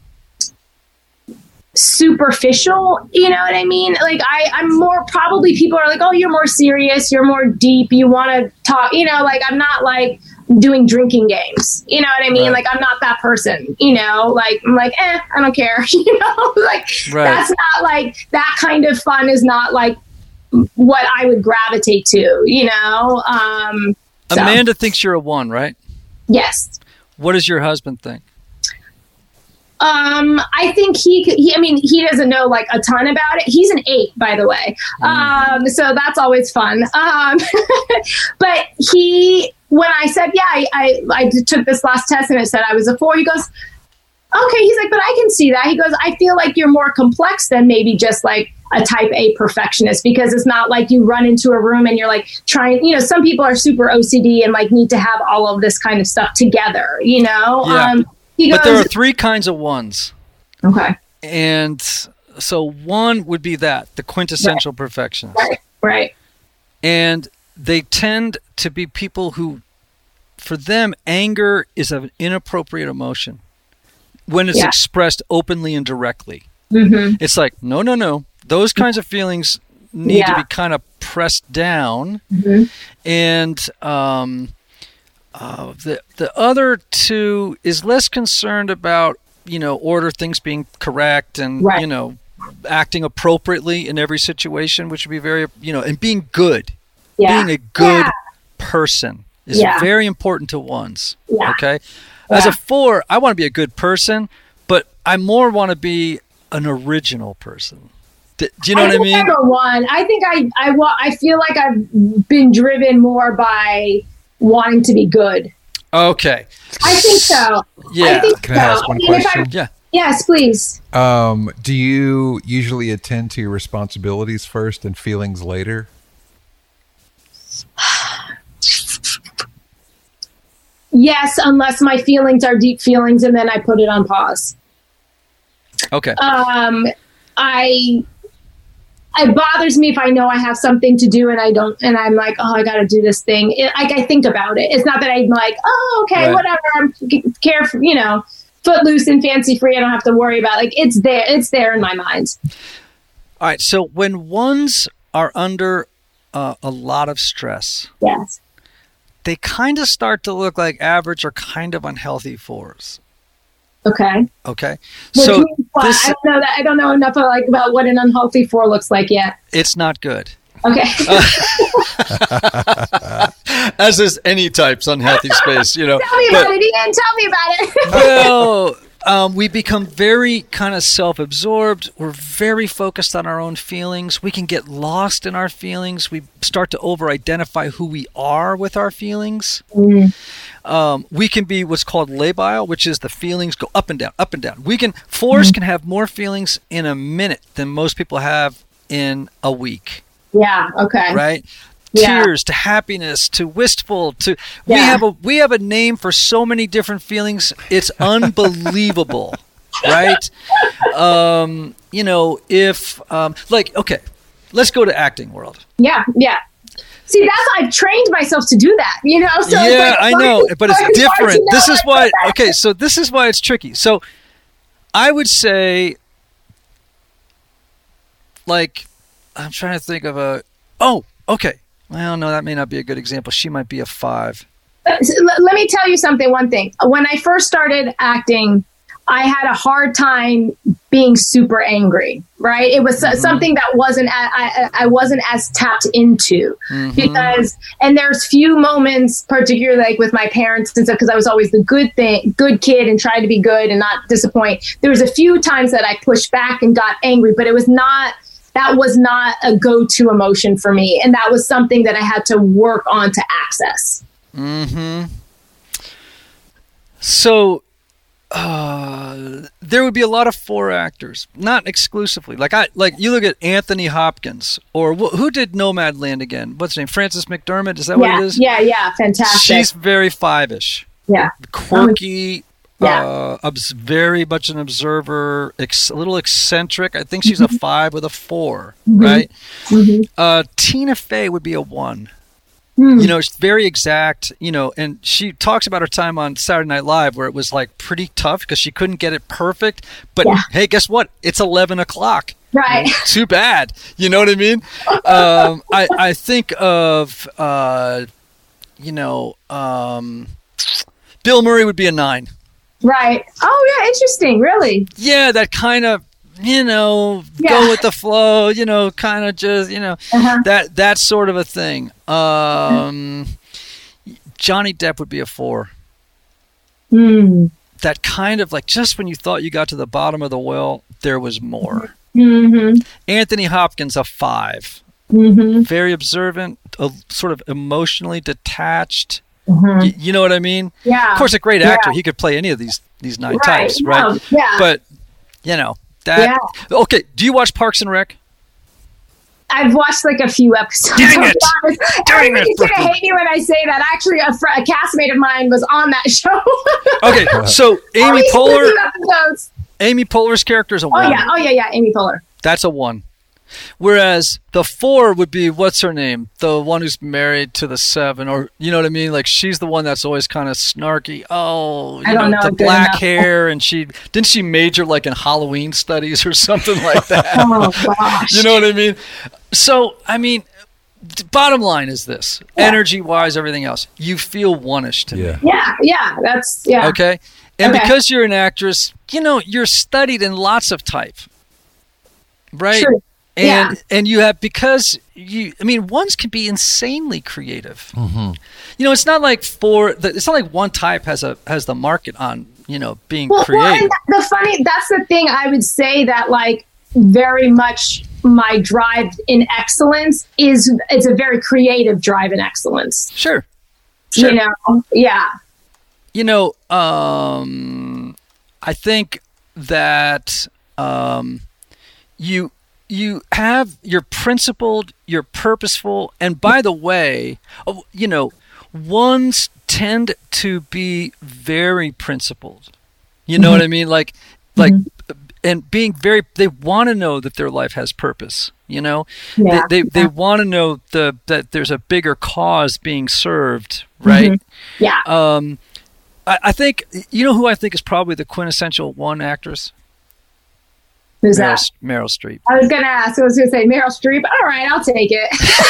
S4: superficial, you know what I mean? Like, I, I'm more, probably people are like, oh, you're more serious, you're more deep, you want to talk, you know, like, I'm not like doing drinking games, you know what I mean?
S2: Right.
S4: Like, I'm not that person, you know, like, I'm like, eh, I don't care, you know, like,
S2: Right.
S4: that's not like, that kind of fun is not like what I would gravitate to, you know? Um, so,
S2: Amanda thinks you're a one, right?
S4: yes.
S2: What does your husband think?
S4: Um, I think he, could- he, I mean, he doesn't know like a ton about it. He's an eight, by the way. Um, so that's always fun. Um, but he, when I said, yeah, I, I, I took this last test and it said I was a four, he goes, okay. He's like, but I can see that. He goes, I feel like you're more complex than maybe just like a type A perfectionist, because it's not like you run into a room and you're like trying, you know, some people are super O C D and like need to have all of this kind of stuff together, you know?
S2: Yeah.
S4: Um, he goes,
S2: But there are three kinds of ones,
S4: okay.
S2: and so one would be that the quintessential perfectionist,
S4: Right. Right.
S2: and they tend to be people who, for them, anger is an inappropriate emotion when it's
S4: Yeah.
S2: expressed openly and directly.
S4: Mm-hmm.
S2: It's like, no, no, no. Those kinds of feelings need
S4: Yeah.
S2: to be kind of pressed down.
S4: Mm-hmm.
S2: And um, uh, the the other two is less concerned about, you know, order, things being correct, and
S4: Right.
S2: you know, acting appropriately in every situation, which would be very, you know, and being good.
S4: Yeah.
S2: Being a good
S4: Yeah.
S2: person is
S4: Yeah.
S2: very important to ones.
S4: Yeah.
S2: Okay. As
S4: Yeah.
S2: a four, I want to be a good person, but I more want to be an original person. D- Do you know
S4: I
S2: what I
S4: think
S2: mean?
S4: I'm a one. I think I I wa- I feel like I've been driven more by wanting to be good.
S2: Okay.
S4: I think so.
S2: Yeah.
S4: I think
S3: Can I
S4: so.
S3: ask one
S4: mean, if I-
S3: question?
S2: Yeah.
S4: Yes, please.
S3: Um, do you usually attend to your responsibilities first and feelings later?
S4: Yes, unless my feelings are deep feelings, and then I put it on pause.
S2: Okay.
S4: Um, I. It bothers me if I know I have something to do and I don't, and I'm like, oh, I got to do this thing. It, like, I think about it. It's not that I'm like, oh, okay,
S2: Right.
S4: whatever. I'm careful, you know, footloose and fancy free. I don't have to worry about. Like, it's there. It's there in my mind.
S2: All right. So when ones are under uh, a lot of stress,
S4: Yes.
S2: they kind of start to look like average or kind of unhealthy fours.
S4: Okay.
S2: Okay.
S4: Which
S2: So
S4: means what?
S2: this,
S4: I don't know that. I don't know enough of, like about what an unhealthy four looks like yet.
S2: it's not good.
S4: Okay.
S2: As is any type's unhealthy space, you know.
S4: Tell me
S2: But-
S4: about it, Ian. Tell me about it.
S2: well, um, we become very kind of self-absorbed. We're very focused on our own feelings. We can get lost in our feelings. We start to over-identify who we are with our feelings.
S4: Mm.
S2: Um, we can be what's called labile, which is the feelings go up and down, up and down. We can fours can have more feelings in a minute than most people have in a week,
S4: Yeah. Okay.
S2: right?
S4: Yeah.
S2: Tears to happiness to wistful to we
S4: Yeah.
S2: have a we have a name for so many different feelings. It's unbelievable, right? Um, you know, if um, like okay, let's go to acting world.
S4: Yeah. Yeah. See, that's I've trained myself to do that. You know. So it's
S2: yeah,
S4: like,
S2: I know, but it's
S4: hard to
S2: different.
S4: know
S2: This is
S4: like
S2: why.
S4: that.
S2: Okay, so this is why it's tricky. So, I would say, like, I'm trying to think of a. Oh, okay. Well, no, that may not be a good example. She might be a five.
S4: Let me tell you something. One thing. When I first started acting, I had a hard time being super angry, right? It was mm-hmm. something that wasn't, I, I wasn't as tapped into mm-hmm. because, and there's few moments, particularly like with my parents and stuff, because I was always the good thing, good kid and tried to be good and not disappoint. There was a few times that I pushed back and got angry, but it was not, that was not a go-to emotion for me. And that was something that I had to work on to access.
S2: Mm-hmm. So, Uh, there would be a lot of four actors, not exclusively. Like I, like you look at Anthony Hopkins, or wh- who did Nomadland again? What's her name? Frances McDermott. Is that
S4: yeah,
S2: what it is?
S4: Yeah, yeah, fantastic.
S2: She's very five-ish.
S4: Yeah,
S2: quirky.
S4: Yeah.
S2: Uh, obs- very much an observer. Ex- a little eccentric. I think she's mm-hmm. a five with a four, mm-hmm. right? Mm-hmm. Uh, Tina Fey would be a one. Mm. You know, it's very exact, you know, and she talks about her time on Saturday Night Live where it was like pretty tough because she couldn't get it perfect. But yeah. hey, guess what? It's eleven o'clock.
S4: Right.
S2: You know, too bad. You know what I mean? um, I, I think of, uh, you know, um, Bill Murray would be a nine.
S4: Right. Oh, yeah. Interesting. Really?
S2: Yeah. That kind of, you know, yeah. go with the flow, you know, kind of just, you know, uh-huh. that that sort of a thing. Um, Johnny Depp would be a four.
S4: Mm.
S2: That kind of like just when you thought you got to the bottom of the well, there was more.
S4: Mm-hmm.
S2: Anthony Hopkins, a five.
S4: Mm-hmm.
S2: Very observant, uh, sort of emotionally detached.
S4: Mm-hmm.
S2: Y- you know what I mean?
S4: Yeah.
S2: Of course, a great actor.
S4: Yeah.
S2: He could play any of these these nine
S4: right.
S2: types, right?
S4: No. Yeah.
S2: But, you know. That,
S4: yeah.
S2: Okay, do you watch Parks and Rec?
S4: I've watched like a few episodes.
S2: Dang it!
S4: Everybody's going to hate me when I say that. Actually, a, fr- a castmate of mine was on that show.
S2: Okay, so Amy Poehler.
S4: Episodes.
S2: Amy Poehler's character is a
S4: oh,
S2: one.
S4: Oh, yeah. Oh, yeah, yeah. Amy Poehler.
S2: That's a one. Whereas the four would be, what's her name? The one who's married to the seven, or you know what I mean? Like she's the one that's always kind of snarky. Oh, you
S4: I don't
S2: know,
S4: know
S2: the black enough. hair, and she didn't she major like in Halloween studies or something like that.
S4: Oh gosh,
S2: you know what I mean? So I mean, bottom line is this: yeah. energy-wise, everything else, you feel one-ish to
S3: yeah.
S2: me.
S4: Yeah, yeah, that's yeah.
S2: Okay, and
S4: okay.
S2: because you're an actress, you know you're studied in lots of type, right?
S4: True.
S2: And
S4: yeah.
S2: and you have, because you, I mean, ones can be insanely creative.
S3: Mm-hmm.
S2: You know, it's not like for the, it's not like one type has a has the market on, you know, being
S4: well,
S2: creative.
S4: Well, and the funny, that's the thing. I would say that like very much my drive in excellence is it's a very creative drive in excellence.
S2: Sure. Sure.
S4: You know, yeah.
S2: You know, um, I think that um, you. You have, you're principled, you're purposeful, and by the way, you know, ones tend to be very principled. You know mm-hmm. what I mean? Like, like, mm-hmm. and being very, they want to know that their life has purpose. You know,
S4: yeah.
S2: they they,
S4: yeah.
S2: they want to know the that there's a bigger cause being served, right?
S4: Mm-hmm. Yeah.
S2: Um, I, I think you know who I think is probably the quintessential one actress.
S4: Who's
S2: Meryl,
S4: that?
S2: Meryl Streep.
S4: I was going to ask. I was going to say Meryl Streep. All right, I'll take it.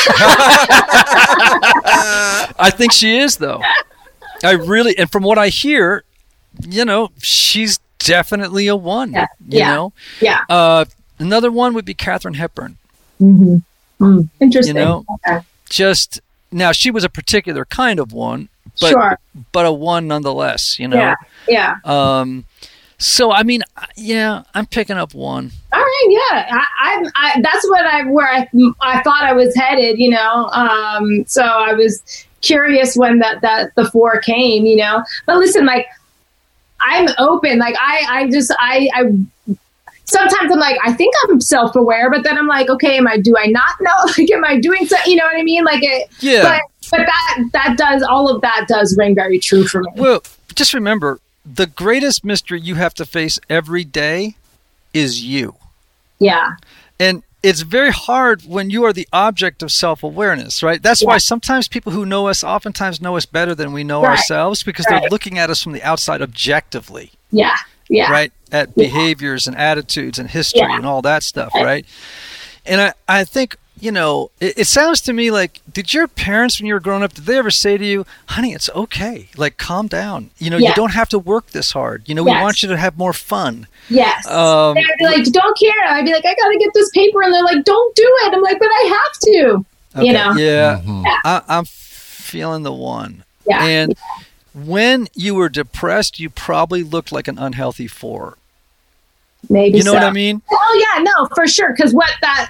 S2: I think she is, though. I really, and from what I hear, you know, she's definitely a one.
S4: Yeah.
S2: You
S4: yeah.
S2: know?
S4: Yeah.
S2: Uh, another one would be Katharine Hepburn.
S4: Mm-hmm. Mm. Interesting.
S2: You know,
S4: okay.
S2: just, now she was a particular kind of one, but,
S4: sure.
S2: but a one nonetheless, you know?
S4: Yeah. Yeah.
S2: Um, So I mean, yeah, I'm picking up one.
S4: All right, yeah, I, I, I that's what I where I, I thought I was headed, you know. Um, so I was curious when that that the four came, you know. But listen, like I'm open. Like I, I just I, I sometimes I'm like I think I'm self aware, but then I'm like, okay, am I? Do I not know? Like, am I doing something? You know what I mean? Like it.
S2: Yeah.
S4: But but that that does all of that does ring very true for me.
S2: Well, just remember. The greatest mystery you have to face every day is you.
S4: Yeah.
S2: And it's very hard when you are the object of self-awareness, right? That's yeah. why sometimes people who know us oftentimes know us better than we know right. ourselves, because right. they're looking at us from the outside objectively.
S4: Yeah. Yeah.
S2: Right? At
S4: yeah.
S2: behaviors and attitudes and history yeah. and all that stuff, right. right? And I, I think, you know, it, it sounds to me like, did your parents when you were growing up, did they ever say to you, honey, it's okay. Like, calm down. You know,
S4: yes.
S2: you don't have to work this hard. You know, we
S4: yes.
S2: want you to have more fun.
S4: Yes.
S2: Um,
S4: They'd be like, don't care. I'd be like, I got to get this paper. And they're like, don't do it. I'm like, but I have to.
S2: Okay.
S4: You know?
S2: Yeah.
S3: Mm-hmm.
S4: yeah.
S2: I, I'm feeling the one.
S4: Yeah.
S2: And
S4: yeah.
S2: when you were depressed, you probably looked like an unhealthy four.
S4: Maybe
S2: You know
S4: so.
S2: what I mean?
S4: Oh, yeah, no, for sure. Because what that,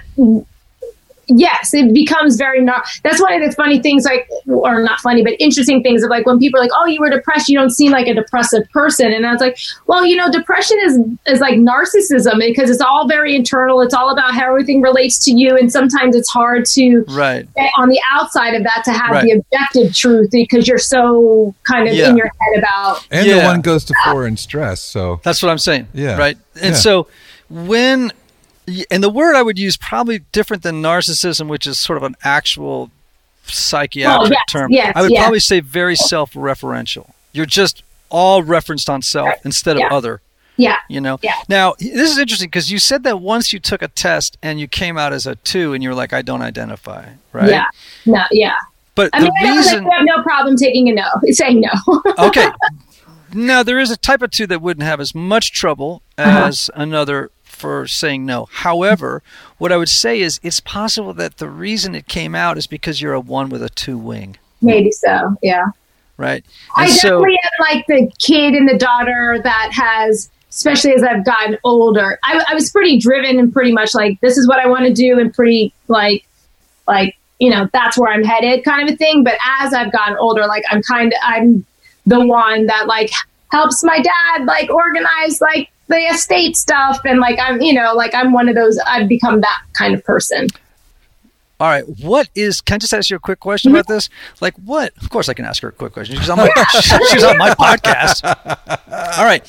S4: yes, it becomes very, nar- that's one of the funny things, like, or not funny, but interesting things of like when people are like, oh, you were depressed, you don't seem like a depressive person. And I was like, well, you know, depression is, is like narcissism because it's all very internal. It's all about how everything relates to you. And sometimes it's hard to,
S2: right.
S4: get on the outside of that, to have
S2: Right.
S4: the objective truth because you're so kind of
S2: Yeah.
S4: in your head about.
S3: And
S2: Yeah.
S3: the one goes to four in stress. So
S2: That's what I'm saying.
S3: Yeah.
S2: Right. And
S3: Yeah.
S2: so when, and the word I would use probably different than narcissism, which is sort of an actual psychiatric
S4: Oh, yes,
S2: term.
S4: yes,
S2: I would
S4: yes.
S2: probably say very self-referential. You're just all referenced on self
S4: Right.
S2: instead of
S4: Yeah.
S2: other.
S4: Yeah.
S2: You know.
S4: Yeah.
S2: Now this is interesting because you said that once you took a test and you came out as a two, and you were like, I don't identify. Right.
S4: Yeah. No. Yeah.
S2: But
S4: I mean,
S2: the
S4: I was
S2: reason.
S4: like, I have no problem taking a no, saying no.
S2: Okay. Now, there is a type of two that wouldn't have as much trouble as uh-huh. another for saying no. However, what I would say is it's possible that the reason it came out is because you're a one with a two wing.
S4: Maybe so, yeah.
S2: Right?
S4: And I
S2: so,
S4: definitely am like the kid and the daughter that has, especially as I've gotten older, I, I was pretty driven and pretty much like, this is what I want to do and pretty like, like, you know, that's where I'm headed kind of a thing. But as I've gotten older, like I'm kind of, I'm the one that like helps my dad like organize like the estate stuff. And like, I'm, you know, like I'm one of those, I've become that kind of person.
S2: All right. What is, can I just ask you a quick question
S4: Mm-hmm.
S2: about this? Like what, of course I can ask her a quick question. She's on my, she's on my podcast. All right.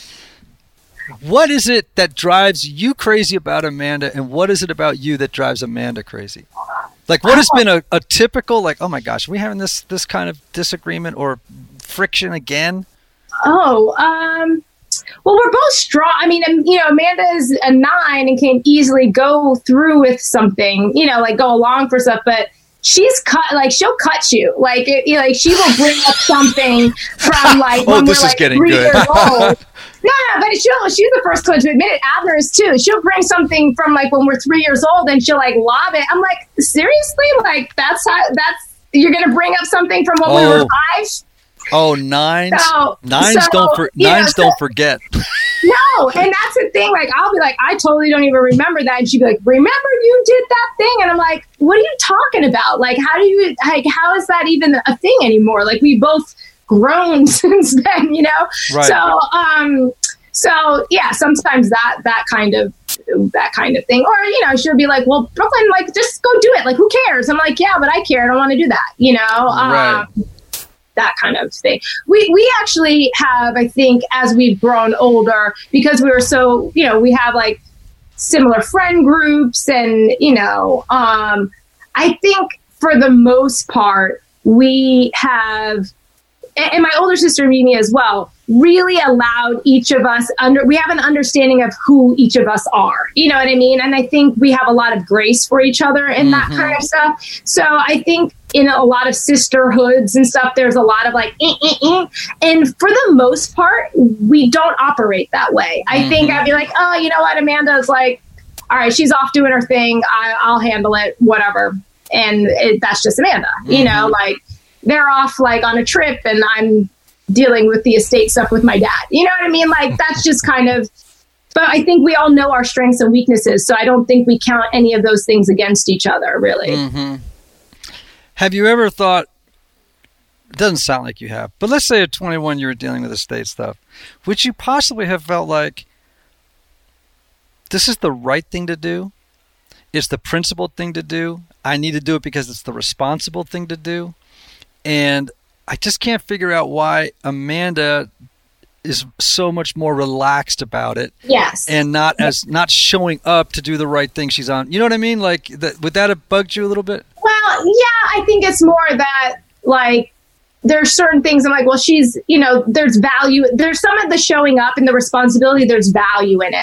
S2: What is it that drives you crazy about Amanda, and what is it about you that drives Amanda crazy? Like, what has been a, a typical, like, oh my gosh, are we having this this kind of disagreement or friction again?
S4: Oh, um, well, we're both strong. I mean, um, you know, Amanda is a nine and can easily go through with something, you know, like go along for stuff, but she's cut, like she'll cut you. Like, it, you know, like she will bring up something from like,
S2: oh,
S4: when
S2: this
S4: we're
S2: is
S4: like
S2: getting
S4: three
S2: good.
S4: years old. No, no, but she'll, she's the first one to admit it. Abner is too. She'll bring something from like when we're three years old and she'll like lob it. I'm like, seriously? Like that's how, that's, you're going to bring up something from when
S2: Oh.
S4: we were five?
S2: Oh, nines,
S4: So-
S2: nines
S4: so,
S2: don't for,
S4: you know,
S2: nines
S4: so-
S2: don't forget.
S4: No, and that's the thing. Like, I'll be like, I totally don't even remember that. And she'd be like, remember you did that thing? And I'm like, what are you talking about? Like, how do you, like, how is that even a thing anymore? Like, we both grown since then, you know?
S2: Right.
S4: So, um, so yeah, sometimes that, that kind of, that kind of thing. Or, you know, she'll be like, well, Brooklyn, like, just go do it. Like, who cares? I'm like, yeah, but I care. I don't want to do that, you know?
S2: Right.
S4: Um, that kind of thing. We we actually have, I think, as we've grown older, because we were so, you know, we have like similar friend groups and, you know, um, I think for the most part, we have, and my older sister Mimi as well, really allowed each of us under, we have an understanding of who each of us are. You know what I mean? And I think we have a lot of grace for each other and
S2: Mm-hmm.
S4: that kind of stuff. So I think in a lot of sisterhoods and stuff, there's a lot of like, eh, eh, eh. And for the most part, we don't operate that way. I
S2: Mm-hmm.
S4: think I'd be like, oh, you know what? Amanda's like, all right, she's off doing her thing. I, I'll handle it, whatever. And it, that's just Amanda,
S2: Mm-hmm.
S4: you know, like they're off like on a trip and I'm dealing with the estate stuff with my dad. You know what I mean? Like that's just kind of, but I think we all know our strengths and weaknesses. So I don't think we count any of those things against each other, really.
S2: Mm-hmm. Have you ever thought, it doesn't sound like you have, but let's say at twenty-one you were dealing with estate stuff, would you possibly have felt like this is the right thing to do? It's the principled thing to do. I need to do it because it's the responsible thing to do. And I just can't figure out why Amanda is so much more relaxed about it.
S4: Yes.
S2: And not as not showing up to do the right thing she's on. You know what I mean? Like, that, would that have bugged you a little bit?
S4: Well, yeah, I think it's more that like there's certain things I'm like, well, she's, you know, there's value. There's some of the showing up and the responsibility. There's value in it.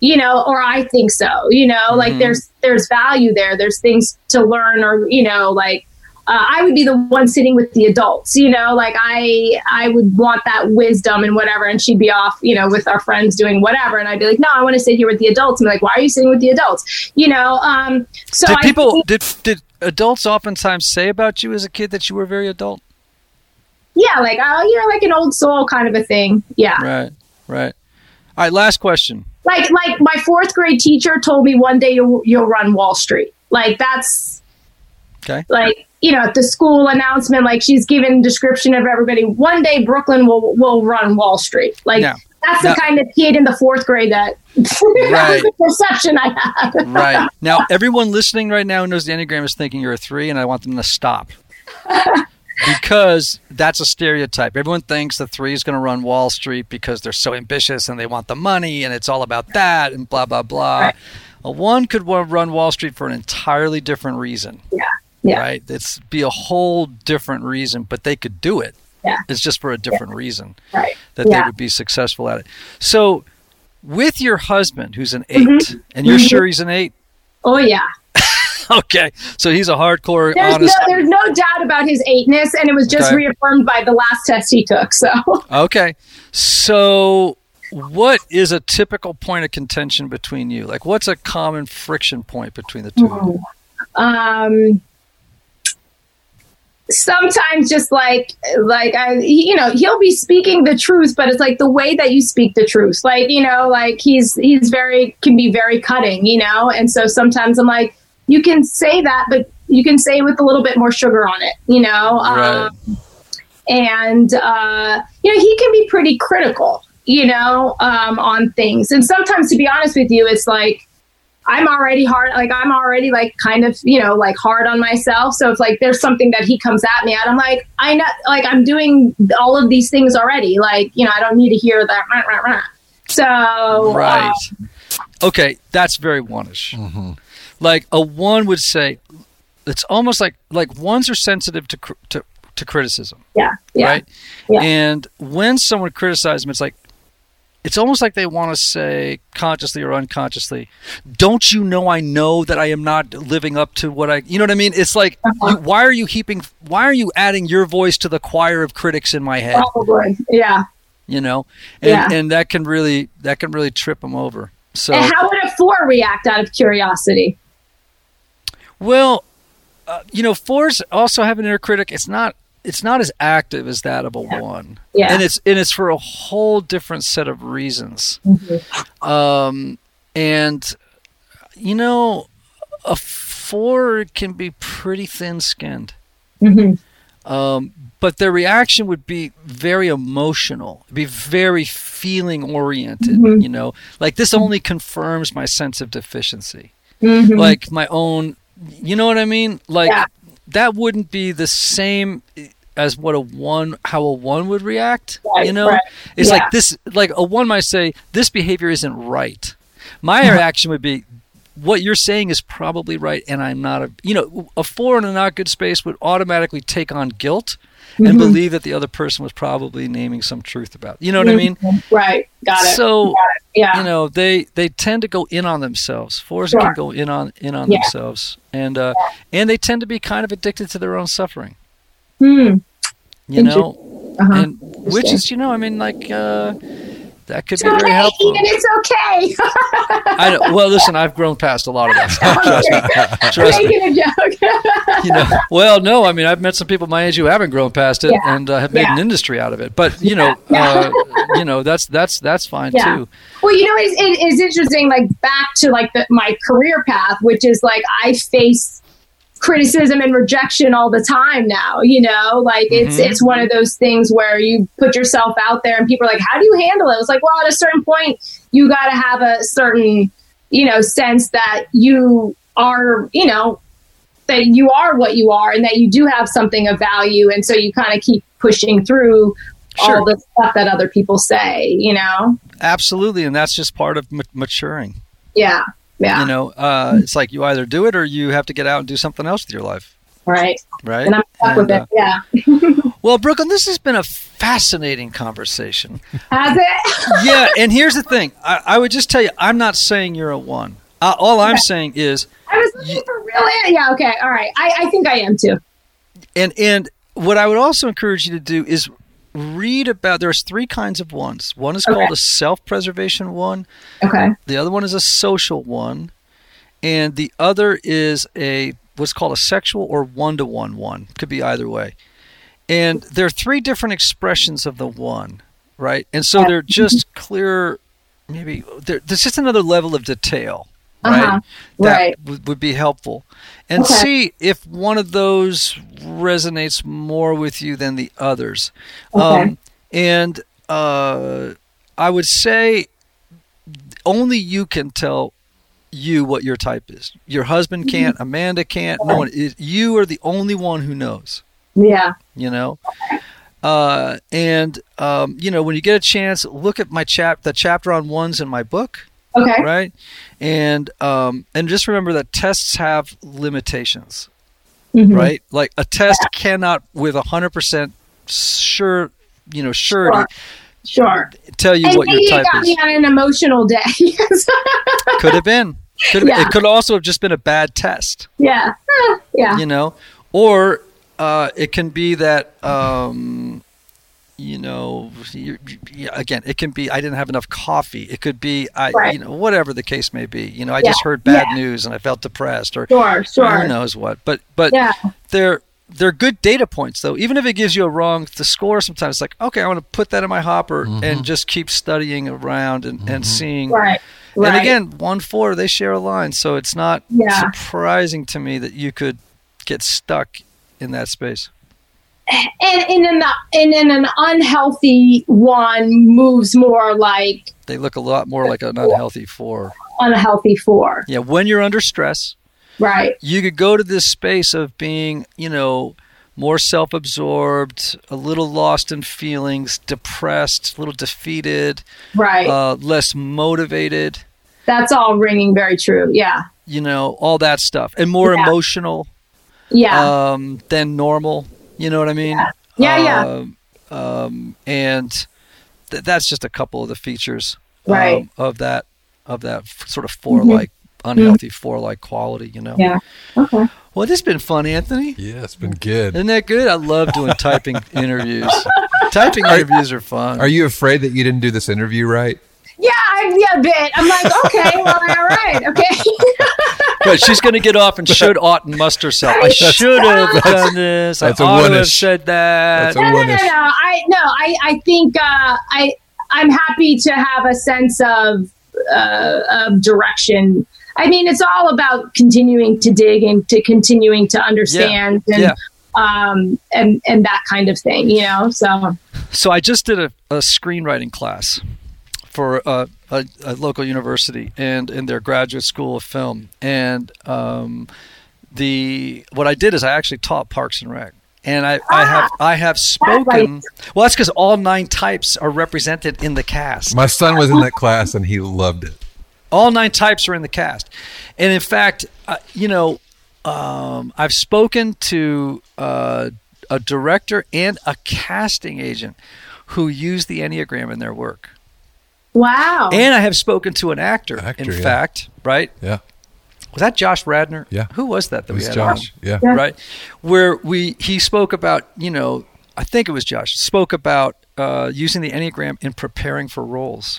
S4: you know, or I think so, you know, mm-hmm. like there's, there's value there. There's things to learn, or, you know, like, uh, I would be the one sitting with the adults, you know, like I, I would want that wisdom and whatever. And she'd be off, you know, with our friends doing whatever. And I'd be like, no, I want to sit here with the adults. And be like, why are you sitting with the adults? You know? Um, so
S2: did
S4: I
S2: people,
S4: think,
S2: did, did adults oftentimes say about you as a kid that you were very adult?
S4: Yeah. Like, oh, you're like an old soul kind of a thing. Yeah.
S2: Right. Right. All right. Last question.
S4: Like, like my fourth grade teacher told me one day you'll, you'll run Wall Street. Like that's
S2: okay.
S4: Like, you know, at the school announcement, like she's given description of everybody. One day Brooklyn will, will run Wall Street. Like
S2: now,
S4: that's
S2: now,
S4: the kind of kid in the fourth grade that,
S2: right.
S4: that was the perception I had.
S2: Right. Now, everyone listening right now who knows the Enneagram is thinking you're a three, and I want them to stop. Because that's a stereotype. Everyone thinks the three is going to run Wall Street because they're so ambitious and they want the money and it's all about that and blah, blah, blah. Right. A one could run Wall Street for an entirely different reason.
S4: Yeah. Yeah.
S2: Right? It's be a whole different reason, but they could do it.
S4: Yeah.
S2: It's just for a different
S4: yeah. reason
S2: right. that
S4: yeah.
S2: they would be successful at it. So with your husband, who's an eight,
S4: mm-hmm.
S2: and you're
S4: mm-hmm.
S2: sure he's an eight?
S4: Oh, yeah.
S2: Okay, so he's a hardcore,
S4: there's
S2: honest.
S4: No, there's no doubt about his eightness, and it was just okay. reaffirmed by the last test he took. So
S2: okay, so what is a typical point of contention between you? Like, what's a common friction point between the two?
S4: Mm. Um, sometimes just like like I, you know, he'll be speaking the truth, but it's like the way that you speak the truth. Like, you know, like he's he's very can be very cutting, you know, and so sometimes I'm like, you can say that, but you can say it with a little bit more sugar on it, you know?
S2: Right.
S4: Um, and, uh, you know, he can be pretty critical, you know, um, on things. And sometimes, to be honest with you, it's like, I'm already hard, like, I'm already like kind of, you know, like hard on myself. So it's like, there's something that he comes at me at. I'm like, I know, like, I'm doing all of these things already. Like, you know, I don't need to hear that. Rah, rah, rah. So,
S2: right.
S4: Um,
S2: okay. That's very one-ish. Mm-hmm. Like a one would say, it's almost like like ones are sensitive to to, to criticism.
S4: Yeah, yeah,
S2: right.
S4: Yeah.
S2: And when someone criticizes them, it's like it's almost like they want to say consciously or unconsciously, "Don't you know I know that I am not living up to what I." You know what I mean? It's like, uh-huh. you, why are you heaping? Why are you adding your voice to the choir of critics in my head?
S4: Probably, yeah.
S2: You know, and
S4: yeah.
S2: and that can really that can really trip them over. So,
S4: and how would a four react out of curiosity?
S2: Well, uh, you know, fours also have an inner critic. It's not it's not as active as that of a
S4: yeah.
S2: one.
S4: Yeah.
S2: And it's and it's for a whole different set of reasons.
S4: Mm-hmm.
S2: Um, and, you know, a four can be pretty thin-skinned.
S4: Mm-hmm.
S2: Um, but their reaction would be very emotional. It'd be very feeling-oriented, mm-hmm. you know. Like, this only confirms my sense of deficiency.
S4: Mm-hmm.
S2: Like, my own... You know what I mean? Like,
S4: yeah.
S2: that wouldn't be the same as what a one, how a one would react.
S4: Right,
S2: you know,
S4: right.
S2: it's
S4: yeah.
S2: like this, like a one might say, this behavior isn't right. My reaction would be, what you're saying is probably right, and I'm not a, you know, a four in a not good space would automatically take on guilt mm-hmm. and believe that the other person was probably naming some truth about it. You know what
S4: mm-hmm.
S2: I mean?
S4: Right. Got it.
S2: So,
S4: Got it. Yeah.
S2: you know, they, they tend to go in on themselves. Fours
S4: sure.
S2: can go in on in on
S4: yeah.
S2: themselves, and uh,
S4: yeah.
S2: and they tend to be kind of addicted to their own suffering.
S4: Hmm.
S2: You know,
S4: uh-huh.
S2: and which is, you know, I mean, like uh, that could
S4: it's
S2: be very
S4: okay,
S2: helpful.
S4: And it's okay.
S2: I know. Well, listen, I've grown past a lot of that stuff. Trust me. Trust
S4: I'm
S2: me.
S4: making a joke.
S2: You know, well, no, I mean, I've met some people my age who haven't grown past it
S4: yeah.
S2: and uh, have made
S4: yeah.
S2: an industry out of it. But you know,
S4: yeah.
S2: uh, you know, that's that's that's fine
S4: yeah.
S2: too.
S4: Well, you know, it's, it, it's interesting. Like back to like the, my career path, which is like I face criticism and rejection all the time now. You know, like it's mm-hmm. it's one of those things where you put yourself out there and people are like, "How do you handle it?" It's like, well, at a certain point, you got to have a certain, you know, sense that you are, you know, that you are what you are and that you do have something of value. And so you kind of keep pushing through sure. all the stuff that other people say, you know?
S2: Absolutely. And that's just part of ma- maturing.
S4: Yeah. Yeah.
S2: You know, uh, it's like you either do it or you have to get out and do something else with your life.
S4: Right.
S2: Right.
S4: And I'm stuck
S2: and,
S4: with it.
S2: uh,
S4: Yeah.
S2: Well, Brooklyn, this has been a fascinating conversation.
S4: Has it?
S2: Yeah, and here's the thing. I, I would just tell you, I'm not saying you're a one. Uh, all I'm
S4: Okay.
S2: saying is,
S4: I was looking
S2: you-
S4: for real. Yeah. Okay. All right. I, I think I am too.
S2: and and what I would also encourage you to do is read about. There's three kinds of ones. One is
S4: Okay.
S2: called a self-preservation one.
S4: Okay.
S2: The other one is a social one, and the other is a what's called a sexual or one-to-one one. Could be either way. And there are three different expressions of the one, right? And so they're just clear. Maybe there, there's just another level of detail, right?
S4: Uh-huh.
S2: That
S4: Right.
S2: would, would be helpful. And
S4: Okay.
S2: see if one of those resonates more with you than the others.
S4: Okay.
S2: Um, and uh, I would say only you can tell you what your type is. Your husband can't, Amanda can't, no one. It, you are the only one who knows,
S4: Yeah.
S2: you know? Uh, and, um, you know, when you get a chance, look at my chap, the chapter on ones in my book.
S4: Okay.
S2: Right. And, um, and just remember that tests have limitations,
S4: Mhm.
S2: right? Like a test cannot with a hundred percent sure, you know, surety
S4: Sure.
S2: tell you
S4: And
S2: what your
S4: maybe it
S2: type
S4: got
S2: is.
S4: me on an emotional day.
S2: Could have been, could have,
S4: Yeah.
S2: it could also have just been a bad test,
S4: yeah. Eh, yeah.
S2: you know, or, uh, it can be that, um, you know, you, you, again, it can be I didn't have enough coffee. It could be I,
S4: Right.
S2: you know, whatever the case may be. You know, I
S4: Yeah.
S2: just heard bad
S4: Yeah.
S2: news and I felt depressed, or
S4: Sure. Sure.
S2: who knows what. But but
S4: Yeah.
S2: they're they're good data points though. Even if it gives you a wrong the score, sometimes it's like, okay, I want to put that in my hopper and just keep studying around and, and seeing.
S4: Right. Right.
S2: And again, one four, they share a line, so it's not
S4: Yeah.
S2: surprising to me that you could get stuck in that space.
S4: and, and, in the, and in an unhealthy one moves more like
S2: They look a lot more like an unhealthy four.
S4: unhealthy four.
S2: Yeah, when you're under stress,
S4: Right.
S2: you could go to this space of being, you know, more self-absorbed, a little lost in feelings, depressed, a little defeated,
S4: Right.
S2: uh, less motivated,
S4: That's all ringing very true. Yeah.
S2: you know, all that stuff, and more
S4: Yeah.
S2: emotional
S4: Yeah.
S2: um, than normal. You know what I mean?
S4: Yeah, yeah.
S2: Um, um, and th- that's just a couple of the features
S4: Right.
S2: um, of that of that f- sort of four-like, unhealthy four-like quality. You know.
S4: Yeah. Okay.
S2: Well, this has been fun, Anthony.
S3: Yeah, it's been good.
S2: Isn't that good? I love doing typing interviews. Typing interviews are fun.
S3: Are you afraid that you didn't do this interview right?
S4: Yeah, I, yeah, a bit. I'm like, okay, well, all right, okay.
S2: But she's going to get off and should, ought, and must herself. I should have done this. I
S3: that's a
S2: ought to have
S3: one-ish.
S2: said that.
S3: That's a
S4: no, no, no,
S3: one-ish.
S4: no. I no, I, I think uh, I I'm happy to have a sense of uh, of direction. I mean, it's all about continuing to dig and to continuing to understand and
S2: Yeah.
S4: um and and that kind of thing, you know. So
S2: So I just did a, a screenwriting class for a, a, a local university and in their graduate school of film. And um, the what I did is I actually taught Parks and Rec. And I, I have I have spoken. Well, that's because all nine types are represented in the cast.
S3: My son was in that class and he loved it.
S2: All nine types are in the cast. And in fact, uh, you know, um, I've spoken to uh, a director and a casting agent who use the Enneagram in their work.
S4: wow.
S2: And I have spoken to an actor,
S3: Actor,
S2: in
S3: yeah.
S2: fact, right?
S3: Yeah.
S2: Was that Josh Radner?
S3: Yeah.
S2: Who was that that
S3: It
S2: we
S3: was
S2: had
S3: Josh. Yeah.
S4: Yeah.
S2: on? Right? Where we he spoke about, you know, I think it was Josh, spoke about uh, using the Enneagram in preparing for roles.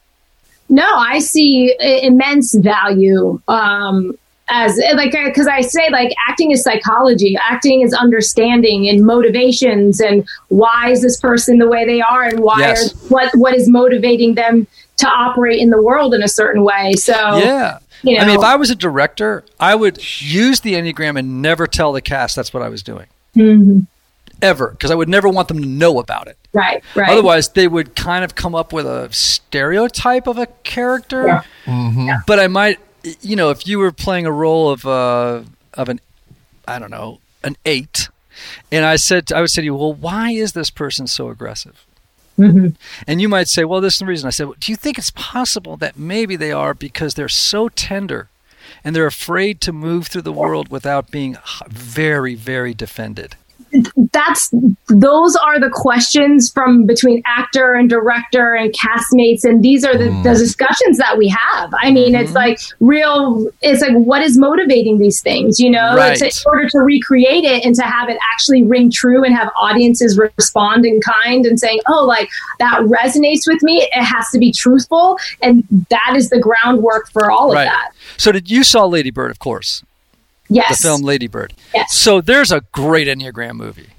S4: No, I see i- immense value um, as like because I say like acting is psychology, acting is understanding and motivations, and why is this person the way they are, and why
S2: Yes.
S4: are, what what is motivating them to operate in the world in a certain way. So
S2: Yeah.
S4: you
S2: I mean,
S4: know.
S2: if I was a director, I would use the Enneagram and never tell the cast that's what I was doing.
S4: Mhm.
S2: Ever. Because I would never want them to know about it.
S4: right, right,
S2: Otherwise, they would kind of come up with a stereotype of a character.
S4: Yeah.
S3: Mm-hmm.
S2: But I might, you know, if you were playing a role of uh, of an, I don't know, an eight, and I said, I would say to you, well, why is this person so aggressive?
S4: Mhm.
S2: And you might say, well, this is the reason. I said, well, do you think it's possible that maybe they are because they're so tender and they're afraid to move through the world without being h- very, very defended?
S4: that's those are the questions from between actor and director and castmates, and these are the, mm. the discussions that we have. I mean, mm-hmm. it's like real. It's like, what is motivating these things? You know,
S2: right.
S4: it's in order to recreate it and to have it actually ring true and have audiences respond in kind and saying, "Oh, like that resonates with me." It has to be truthful, and that is the groundwork for all
S2: right.
S4: of that.
S2: So, did you saw Lady Bird, of course?
S4: Yes.
S2: The film Lady Bird.
S4: Yes.
S2: So there's a great Enneagram movie.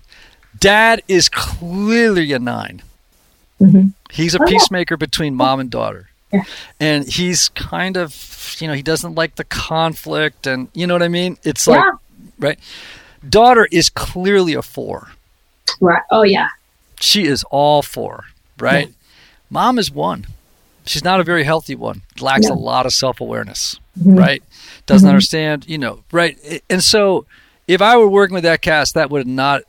S2: Dad is clearly a nine. Mm-hmm. He's a oh, peacemaker yeah. between mom and daughter.
S4: Yeah.
S2: And he's kind of, you know, he doesn't like the conflict and, you know what I mean? It's like, yeah. right? Daughter is clearly a four.
S4: Right. Oh, yeah.
S2: She is all four, right? Yeah. Mom is one. She's not a very healthy one. Lacks no. a lot of self-awareness, mm-hmm. right? Doesn't mm-hmm. understand, you know, right? And so if I were working with that cast, that would not,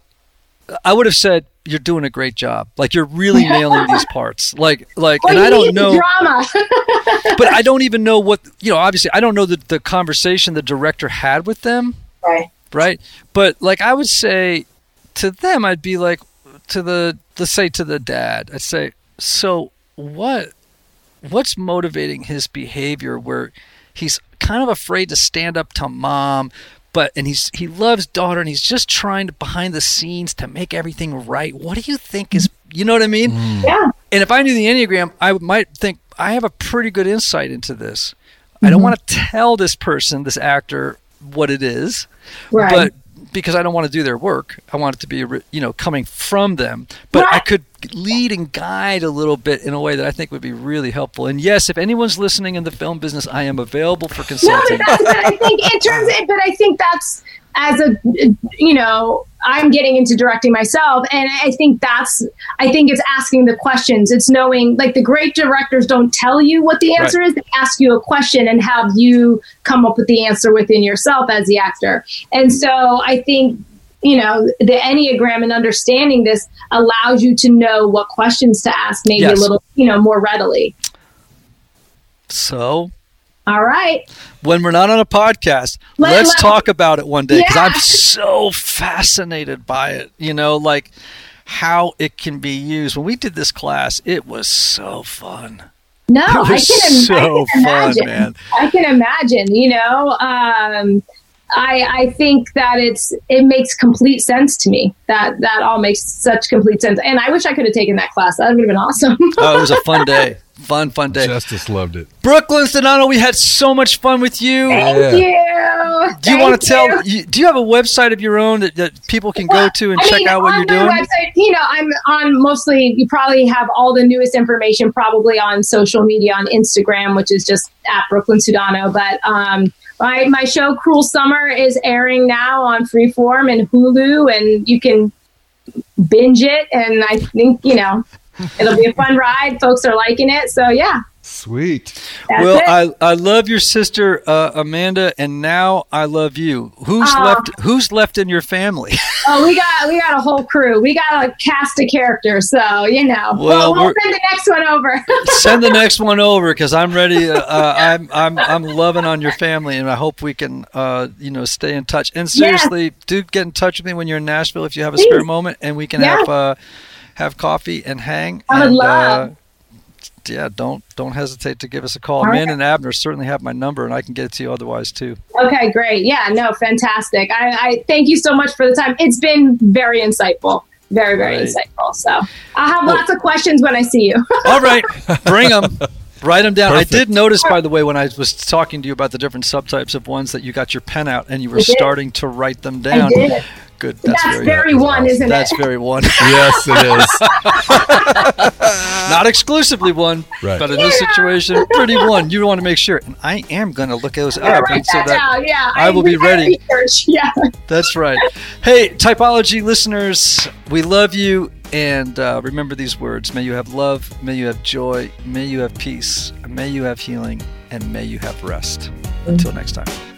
S2: I would have said, you're doing a great job. Like, you're really nailing these parts. Like, like, well, and I don't know.
S4: Drama.
S2: But I don't even know what, you know, obviously I don't know the, the conversation the director had with them.
S4: Right.
S2: Right. But like, I would say to them, I'd be like, to the, let's say to the dad, I'd say, so what, what's motivating his behavior where he's kind of afraid to stand up to mom, but and he's he loves daughter and he's just trying to behind the scenes to make everything right. What do you think is, you know what I mean?
S4: Mm. Yeah.
S2: And if I knew the Enneagram, I might think I have a pretty good insight into this. Mm-hmm. I don't want to tell this person, this actor, what it is,
S4: right.
S2: but because I don't want to do their work, I want it to be, you know, coming from them. But right. I could lead and guide a little bit in a way that I think would be really helpful. And yes, if anyone's listening in the film business, I am available for consulting.
S4: No, but that's what I think in terms of, but I think that's as a, you know, I'm getting into directing myself. And I think that's, I think it's asking the questions. It's knowing, like, the great directors don't tell you what the answer right. is. They ask you a question and have you come up with the answer within yourself as the actor. And so I think, you know, the Enneagram and understanding this allows you to know what questions to ask maybe yes. a little, you know, more readily.
S2: So...
S4: All right.
S2: When we're not on a podcast, let, let's let, talk about it one day, because yeah. I'm so fascinated by it, you know, like how it can be used. When we did this class, it was so fun.
S4: No,
S2: it was
S4: I can,
S2: so
S4: I can imagine.
S2: fun, man.
S4: I can imagine, you know, um, I, I think that it's it makes complete sense to me. That that all makes such complete sense. And I wish I could have taken that class. That would have been awesome.
S2: Oh, it was a fun day. Fun, fun day.
S3: Justice loved it.
S2: Brooklyn Sedano, we had so much fun with you.
S4: Thank
S3: yeah.
S4: you.
S2: Do you want to tell, you, do you have a website of your own that, that people can
S4: well,
S2: go to and
S4: I
S2: check
S4: mean,
S2: out what you're doing?
S4: Website, you know, I'm on mostly, you probably have all the newest information probably on social media, on Instagram, which is just at Brooklyn Sedano. But um, my, my show, Cruel Summer, is airing now on Freeform and Hulu, and you can binge it. And I think, you know, it'll be a fun ride. Folks are liking it. So, yeah.
S3: Sweet.
S4: That's
S2: well,
S4: it.
S2: I I love your sister, uh, Amanda, and now I love you. Who's
S4: Oh.
S2: left Who's left in your family?
S4: Oh, we got we got a whole crew. We got a cast of characters. So, you know,
S2: Well,
S4: we'll, we'll
S2: we're-
S4: send the next one over.
S2: Send the next one over, because I'm ready. Uh, uh, I'm I'm I'm loving on your family, and I hope we can, uh, you know, stay in touch. And seriously, do get in touch with me when you're in Nashville if you have a
S4: Please.
S2: spare moment, and we can
S4: Yeah.
S2: have uh, have coffee and hang.
S4: I would
S2: and,
S4: love.
S2: Uh, yeah, don't don't hesitate to give us a call.
S4: All
S2: Amanda
S4: right.
S2: and Abner certainly have my number, and I can get it to you otherwise too.
S4: Okay, great. Yeah, no, fantastic. I, I thank you so much for the time. It's been very insightful. Very, very
S2: Right.
S4: insightful. So I'll have lots of questions when I see you.
S2: All right, bring them. Write them down.
S3: Perfect.
S2: I did notice, by the way, when I was talking to you about the different subtypes of ones, that you got your pen out and you were
S4: I did.
S2: starting to write them
S4: I
S2: down.
S4: did.
S2: Good. That's,
S4: That's
S2: very,
S4: very one, isn't
S2: That's
S4: it?
S2: very one.
S3: Yes, it is.
S2: Not exclusively one,
S3: Right.
S2: but in this situation, pretty one. You want to make sure. And I am going to look those
S4: I'm gonna
S2: up.
S4: write
S2: and so
S4: that
S2: that
S4: down. Yeah,
S2: I will be
S4: I
S2: ready.
S4: research. Yeah.
S2: That's right. Hey, Typology listeners, we love you. And uh, remember these words. May you have love. May you have joy. May you have peace. May you have healing. And may you have rest. Until next time.